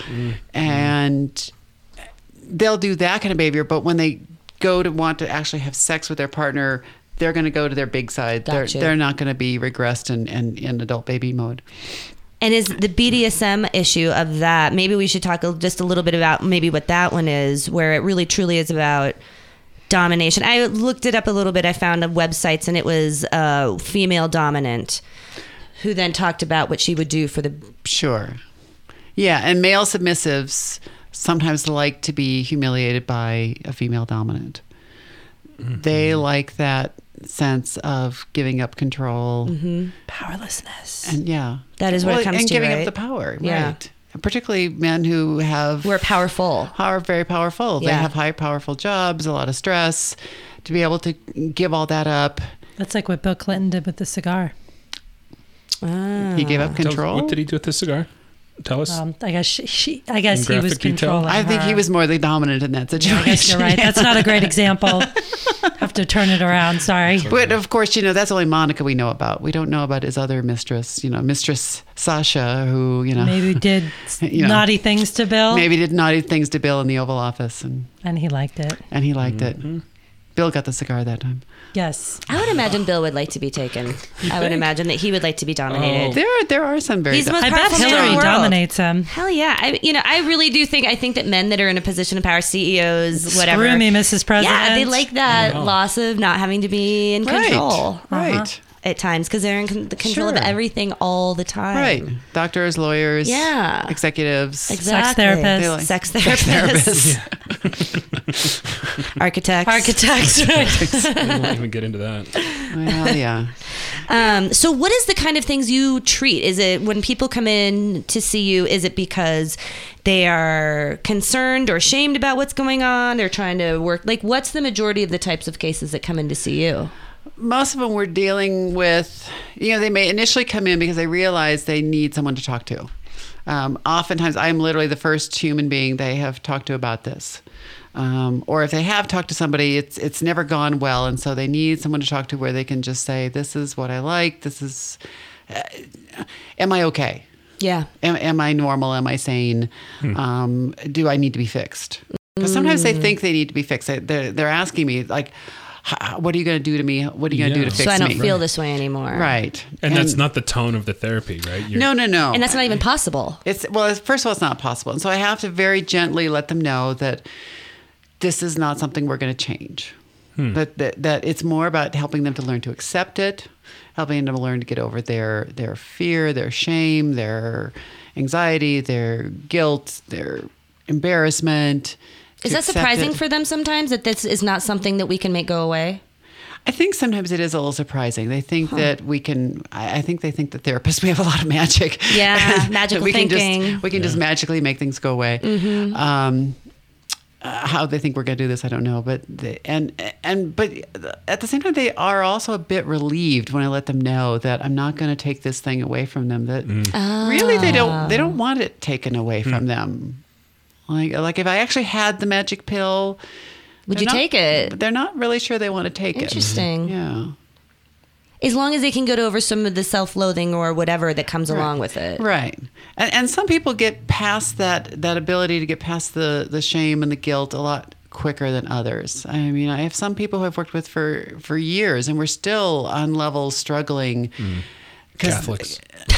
And they'll do that kind of behavior, but when they go to want to actually have sex with their partner, they're going to go to their big side. Gotcha. They're not going to be regressed in adult baby mode. And is the BDSM issue of that, maybe we should talk just a little bit about maybe what that one is, where it really truly is about domination. I looked it up a little bit. I found websites, and it was female dominant who then talked about what she would do for the... Sure. Yeah, and male submissives sometimes like to be humiliated by a female dominant. Mm-hmm. They like that sense of giving up control. Powerlessness. And yeah. That is what it comes and to, giving right? up the power, Yeah. right. And particularly men who We're powerful. are very powerful. They Yeah. have high, powerful jobs, a lot of stress. To be able to give all that up, That's like what Bill Clinton did with the cigar. he gave up control. What did he do with the cigar? Tell us. I guess I guess In he was graphic detail? controlling I think her. he was more the dominant in that situation. I guess you're right. That's not a great example. Have to turn it around. Sorry. But of course, that's only Monica we know about. We don't know about his other mistress, Mistress Sasha, who, Maybe did You know. naughty things to Bill, maybe did naughty things to Bill in the Oval Office, and and he liked it. he liked it. Bill got the cigar that time. Yes. I would imagine Bill would like to be taken. I would imagine that he would like to be dominated. There are some very. He's the most I bet powerful man in the Hillary world. dominates him. Hell yeah. I really do think, that men that are in a position of power, CEOs, whatever. Screw me, Mrs. President. Yeah, they like that loss of not having to be in control Right. at times because they're in the control of Sure. everything all the time. Right. Doctors, lawyers, Yeah. executives. Exactly. therapists. They like- Sex Sex therapists. Architects. Architects. Right. I won't even get into that. Well, yeah. So what is the kind of things you treat? Is it when people come in to see you, is it because they are concerned or ashamed about what's going on? They're trying to work, what's the majority of the types of cases that come in to see you? Most of them we're dealing with, they may initially come in because they realize they need someone to talk to. Oftentimes, I'm literally the first human being they have talked to about this. Or if they have talked to somebody, it's never gone well. And so they need someone to talk to where they can just say, this is what I like. This is, am I okay? Yeah. Am I normal? Am I sane? Do I need to be fixed? Because sometimes they think they need to be fixed. They're asking me, what are you going to do to me? What are you going to do to fix So I don't me? feel this way anymore. Right. And that's not the tone of the therapy, right? No. And that's not even possible. First of all, it's not possible. And so I have to very gently let them know that this is not something we're going to change. That it's more about helping them to learn to accept it, helping them to learn to get over their fear, their shame, their anxiety, their guilt, their embarrassment. Is that surprising for them sometimes that this is not something that we can make go away? I think sometimes it is a little surprising. They think that we can. I think they think that therapists we have a lot of magic. Yeah, magical we thinking. we can just magically make things go away. How they think we're going to do this, I don't know. But but at the same time, they are also a bit relieved when I let them know that I'm not going to take this thing away from them. That really they don't want it taken away from them. Like if I actually had the magic pill, Would you take it? They're not really sure they want to take it. Interesting. Yeah. As long as they can get over some of the self-loathing or whatever that comes along with it. Right. And some people get past that ability to get past the shame and the guilt a lot quicker than others. I mean, I have some people who I've worked with for years and we're still on levels struggling. Catholics.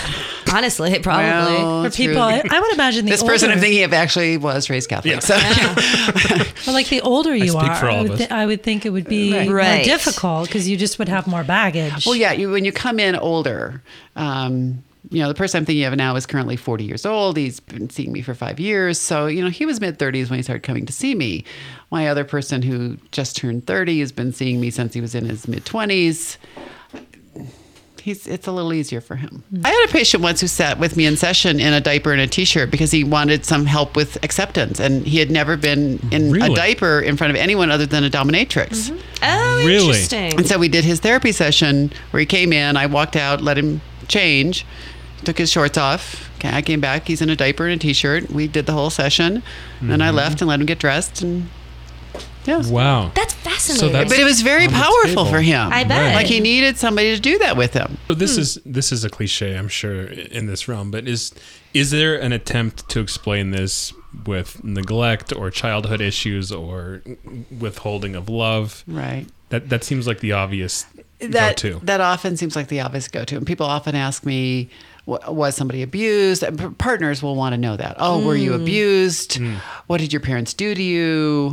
Honestly, probably. Well, For people, I would imagine the this older, person I'm thinking of actually was raised Catholic. Yeah. So. well, like the older you speak are, for all of us. I would think it would be Right. more Right. difficult because you just would have more baggage. Well, yeah, when you come in older, the person I'm thinking of now is currently 40 years old. He's been seeing me for 5 years. So, he was mid-30s when he started coming to see me. My other person who just turned 30 has been seeing me since he was in his mid-20s. It's a little easier for him. I had a patient once who sat with me in session in a diaper and a t-shirt because he wanted some help with acceptance, and he had never been in Really? a diaper in front of anyone other than a dominatrix. Oh, Really? interesting. And so we did his therapy session where he came in, I walked out, let him change, took his shorts off. Okay, I came back, he's in a diaper and a t-shirt. We did the whole session. Then I left and let him get dressed, and yeah. Wow. That's fascinating. that's- But it was very On the powerful table. for him. I bet. Like he needed somebody to do that with him. So this is a cliche, I'm sure, in this realm. But is there an attempt to explain this with neglect or childhood issues or withholding of love? Right. That seems like the obvious go-to. That often seems like the obvious go-to. And people often ask me, was somebody abused? Partners will want to know that. Oh, were you abused? What did your parents do to you?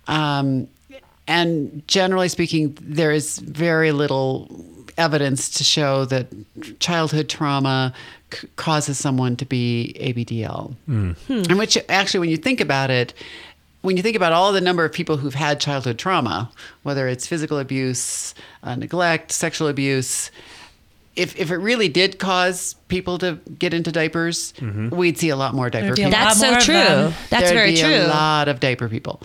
And generally speaking, there is very little evidence to show that childhood trauma causes someone to be ABDL. And which actually, when you think about it, when you think about all the number of people who've had childhood trauma, whether it's physical abuse, neglect, sexual abuse, if it really did cause people to get into diapers, we'd see a lot more diaper There'd be a people. lot That's so more of true. them. That's There'd very be true. a lot of diaper people.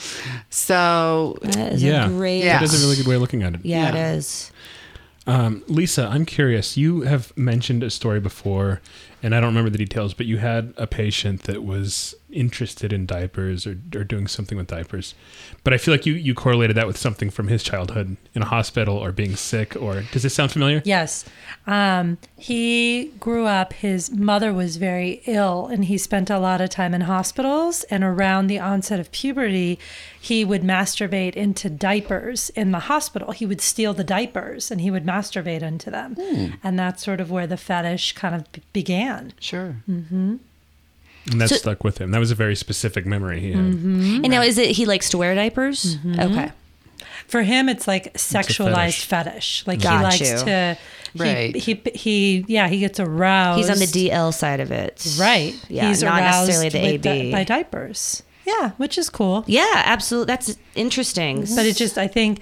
So That is Yeah. a great. Yeah. That is a really good way of looking at it. Yeah, Yeah. it is. Lisa, I'm curious. You have mentioned a story before, and I don't remember the details, but you had a patient that was interested in diapers or doing something with diapers. But I feel like you correlated that with something from his childhood in a hospital or being sick. Or does this sound familiar? Yes. He grew up, his mother was very ill, and he spent a lot of time in hospitals. And around the onset of puberty, he would masturbate into diapers in the hospital. He would steal the diapers and he would masturbate into them. And that's sort of where the fetish kind of began. sure. And that stuck with him. That was a very specific memory he had. And now, is it he likes to wear diapers? Okay. For him, it's like sexualized fetish. Like Got he likes you. to, Right. he gets aroused. He's on the DL side of it. Right. Yeah, He's not aroused necessarily the with AB. by diapers. Yeah, which is cool. Yeah, absolutely. That's interesting. But it just, I think,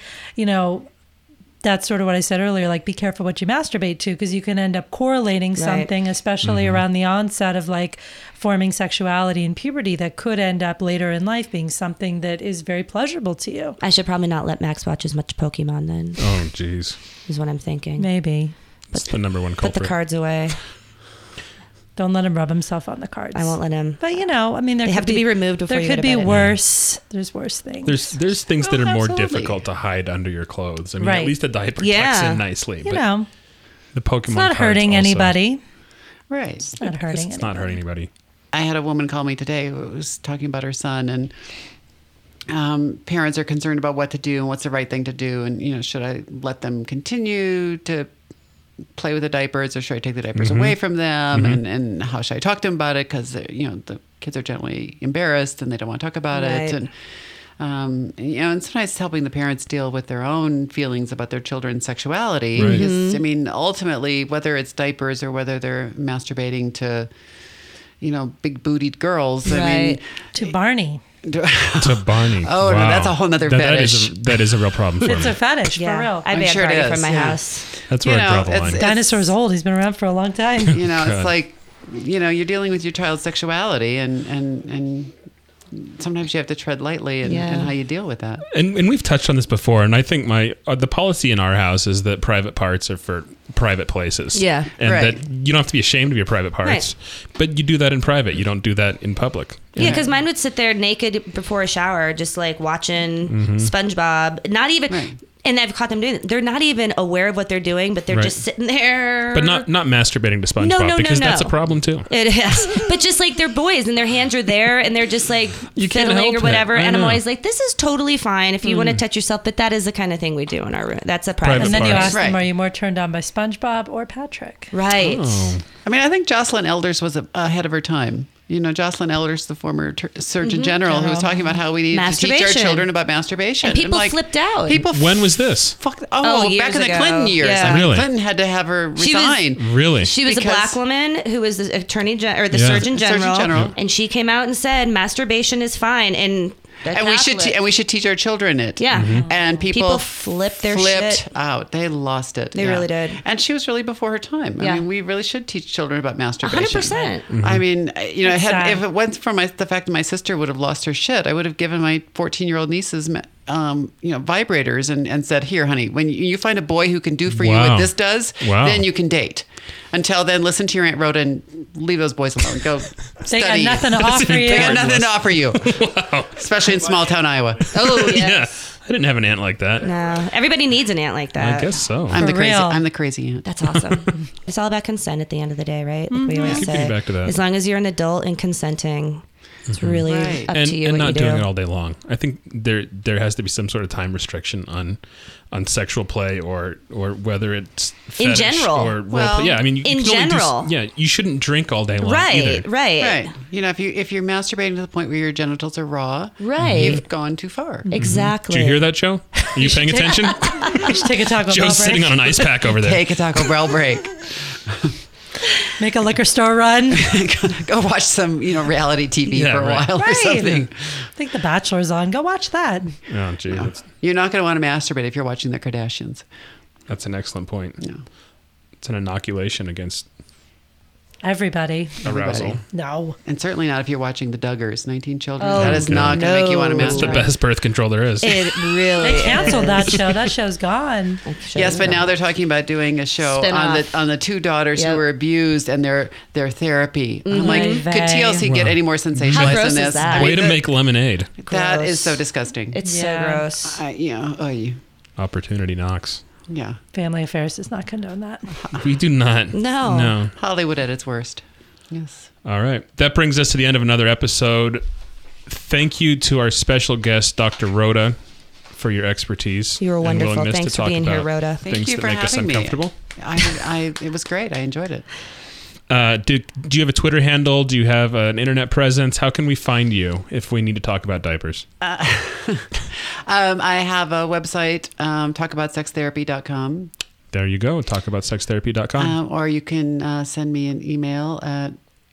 that's sort of what I said earlier, like be careful what you masturbate to, because you can end up correlating something, especially around the onset of like forming sexuality and puberty, that could end up later in life being something that is very pleasurable to you. I should probably not let Max watch as much Pokemon then, Oh, jeez. is what I'm thinking. Maybe. That's the number one Put culprit. the cards away. Don't let him rub himself on the cards. I won't let him. But I mean, there They could have to be removed before there you could go to be bed. worse. There's worse things. There's things that are more absolutely. difficult to hide under your clothes. I mean, Right. at least a diaper Yeah. tucks in nicely. you but know, the Pokemon it's not cards hurting also- anybody. Right. It's not It's hurting not anybody. hurting anybody. I had a woman call me today who was talking about her son, and parents are concerned about what to do and what's the right thing to do, and should I let them continue to play with the diapers, or should I take the diapers away from them, and how should I talk to them about it, because the kids are generally embarrassed and they don't want to talk about Right. it, and sometimes it's helping the parents deal with their own feelings about their children's sexuality. Right. Because I mean, ultimately, whether it's diapers or whether they're masturbating to big bootied girls, I mean, Right. To Barney. To Barney. Oh, no, that's a whole nother fetish. That is a real problem for It's me. a fetish, Yeah. for real. I I'm made sure a it party from is, my yeah. house. That's where I draw the line. Dinosaur's old. He's been around for a long time. God. it's like you're dealing with your child's sexuality, and sometimes you have to tread lightly in Yeah. how you deal with that. And we've touched on this before, and I think the policy in our house is that private parts are for private places. Yeah, and right. that you don't have to be ashamed of your private parts, but you do that in private. You don't do that in public. Yeah, because mine would sit there naked before a shower, just like watching SpongeBob. Not even. Right. And I've caught them doing it. They're not even aware of what they're doing, but they're Right. just sitting there. But not masturbating to SpongeBob, No, because no. that's a problem too. It is. But just like they're boys and their hands are there and they're just like You can't fiddling help or whatever. it. I And I'm know. always like, this is totally fine if you want to touch yourself, but that is the kind of thing we do in our room. That's a private. Private And then you parts. ask them, Right. are you more turned on by SpongeBob or Patrick? Right. Oh. I mean, I think Jocelyn Elders was ahead of her time. You know, Jocelyn Elders, the former Surgeon General, who was talking about how we need to teach our Masturbation. children about masturbation. And people like, flipped out. People When was this? fuck. Oh, back years in the ago. Clinton years. Yeah. I mean, Really? Clinton had to have her She was- resign. Really? She was a Because- black woman who was the attorney or the Yeah. surgeon Surgeon general, General. and she came out and said masturbation is fine, and we should teach our children it. Yeah. Mm-hmm. And people People flipped their shit. out. They lost it. They really did. And she was really before her time. Yeah. I mean, we really should teach children about masturbation. 100%. I mean, you know, It's sad. if it went for the fact that my sister would have lost her shit, I would have given my 14-year-old nieces, vibrators and said, "Here, honey, when you find a boy who can do for you Wow. what this does, Wow. then you can date. Until then, listen to your Aunt Rhoda and leave those boys alone. Go They got study. nothing to offer you. They got nothing to offer you, especially in small town Iowa. Oh, yes. Yeah. I didn't have an aunt like that. No. Everybody needs an aunt like that. I guess so. I'm For the crazy. real. I'm the crazy aunt. That's awesome. It's all about consent at the end of the day, right? Like we always Keep say. getting back to that. As long as you're an adult and consenting, it's really Right. up and to you and what not you do. doing it all day long. I think there has to be some sort of time restriction on sexual play or whether it's In fetish general. or role Well, play. Yeah, I mean, you in can only do general. you shouldn't drink all day long Right, either. right, Right. You know, if you're masturbating to the point where your genitals are raw, Right. you've gone too far. Exactly. Did you hear that, Joe? Are you paying attention? You should take a Taco Bell Joe's break. sitting on an ice pack over there. Take a Taco Bell break. Make a liquor store run. Go watch some, reality TV Yeah, for a right. while or Right. something. I think The Bachelor's on. Go watch that. Oh, gee, You're not going to want to masturbate if you're watching the Kardashians. that's an excellent point. No. It's an inoculation against Everybody. arousal. Everybody. No. And certainly not if you're watching The Duggars, 19 Children. Oh, that is not going to make you want to no. It's the masturbate. best birth control there is. It really They canceled is. that show. That show's gone. Yes, but now they're talking about doing a show Spin-off. on the two daughters Yep. who were abused and their therapy. I'm like, Oy could vey. TLC get Wow. any more sensationalized How gross than is this? that? Way to make lemonade. that Gross. is so disgusting. It's Yeah. so gross. Opportunity knocks. Yeah. Family Affairs does not condone that. We do not. No. No. Hollywood at its worst. Yes. All right. That brings us to the end of another episode. Thank you to our special guest, Dr. Rhoda, for your expertise. You were and wonderful. willingness Thanks to for talk being here, about Rhoda. Thank Things you that for make us having me. uncomfortable. It was great. I enjoyed it. Do you have a Twitter handle? Do you have an internet presence? How can we find you if we need to talk about diapers? I have a website, talkaboutsextherapy.com, There you go. Talkaboutsextherapy.com. or you can send me an email at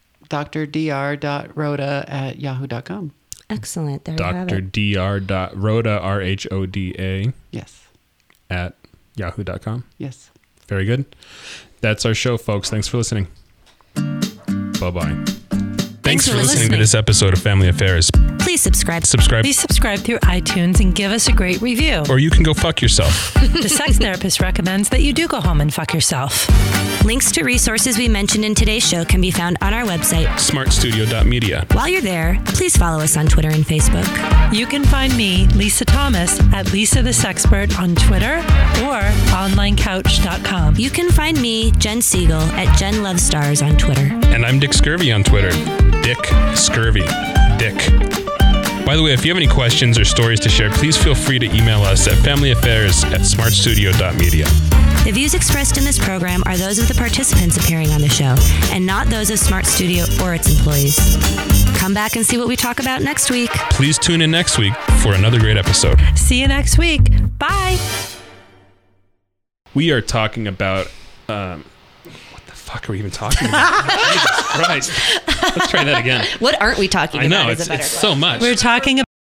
drdr.rhoda@yahoo.com. Excellent. There you have it. dr.rhoda, RHODA, Yes. at yahoo.com. Yes. Very good. That's our show, folks. Thanks for listening. Bye-bye. Thanks for listening to this episode of Family Affairs. Please subscribe. Please subscribe through iTunes and give us a great review. Or you can go fuck yourself. The sex therapist recommends that you do go home and fuck yourself. Links to resources we mentioned in today's show can be found on our website. smartstudio.media. While you're there, please follow us on Twitter and Facebook. You can find me, Lisa Thomas, at Lisa the Sexpert on Twitter or onlinecouch.com. You can find me, Jen Siegel, at Jen Love Stars on Twitter. And I'm Dick Scurvy on Twitter. Dick Scurvy. Dick. By the way, if you have any questions or stories to share, please feel free to email us at familyaffairs@smartstudio.media. The views expressed in this program are those of the participants appearing on the show, and not those of Smart Studio or its employees. Come back and see what we talk about next week. Please tune in next week for another great episode. See you next week. Bye. We are talking about... what the fuck are we even talking about? Jesus Christ. Let's try that again. What aren't we talking I know, about? is a it's better so much. We're talking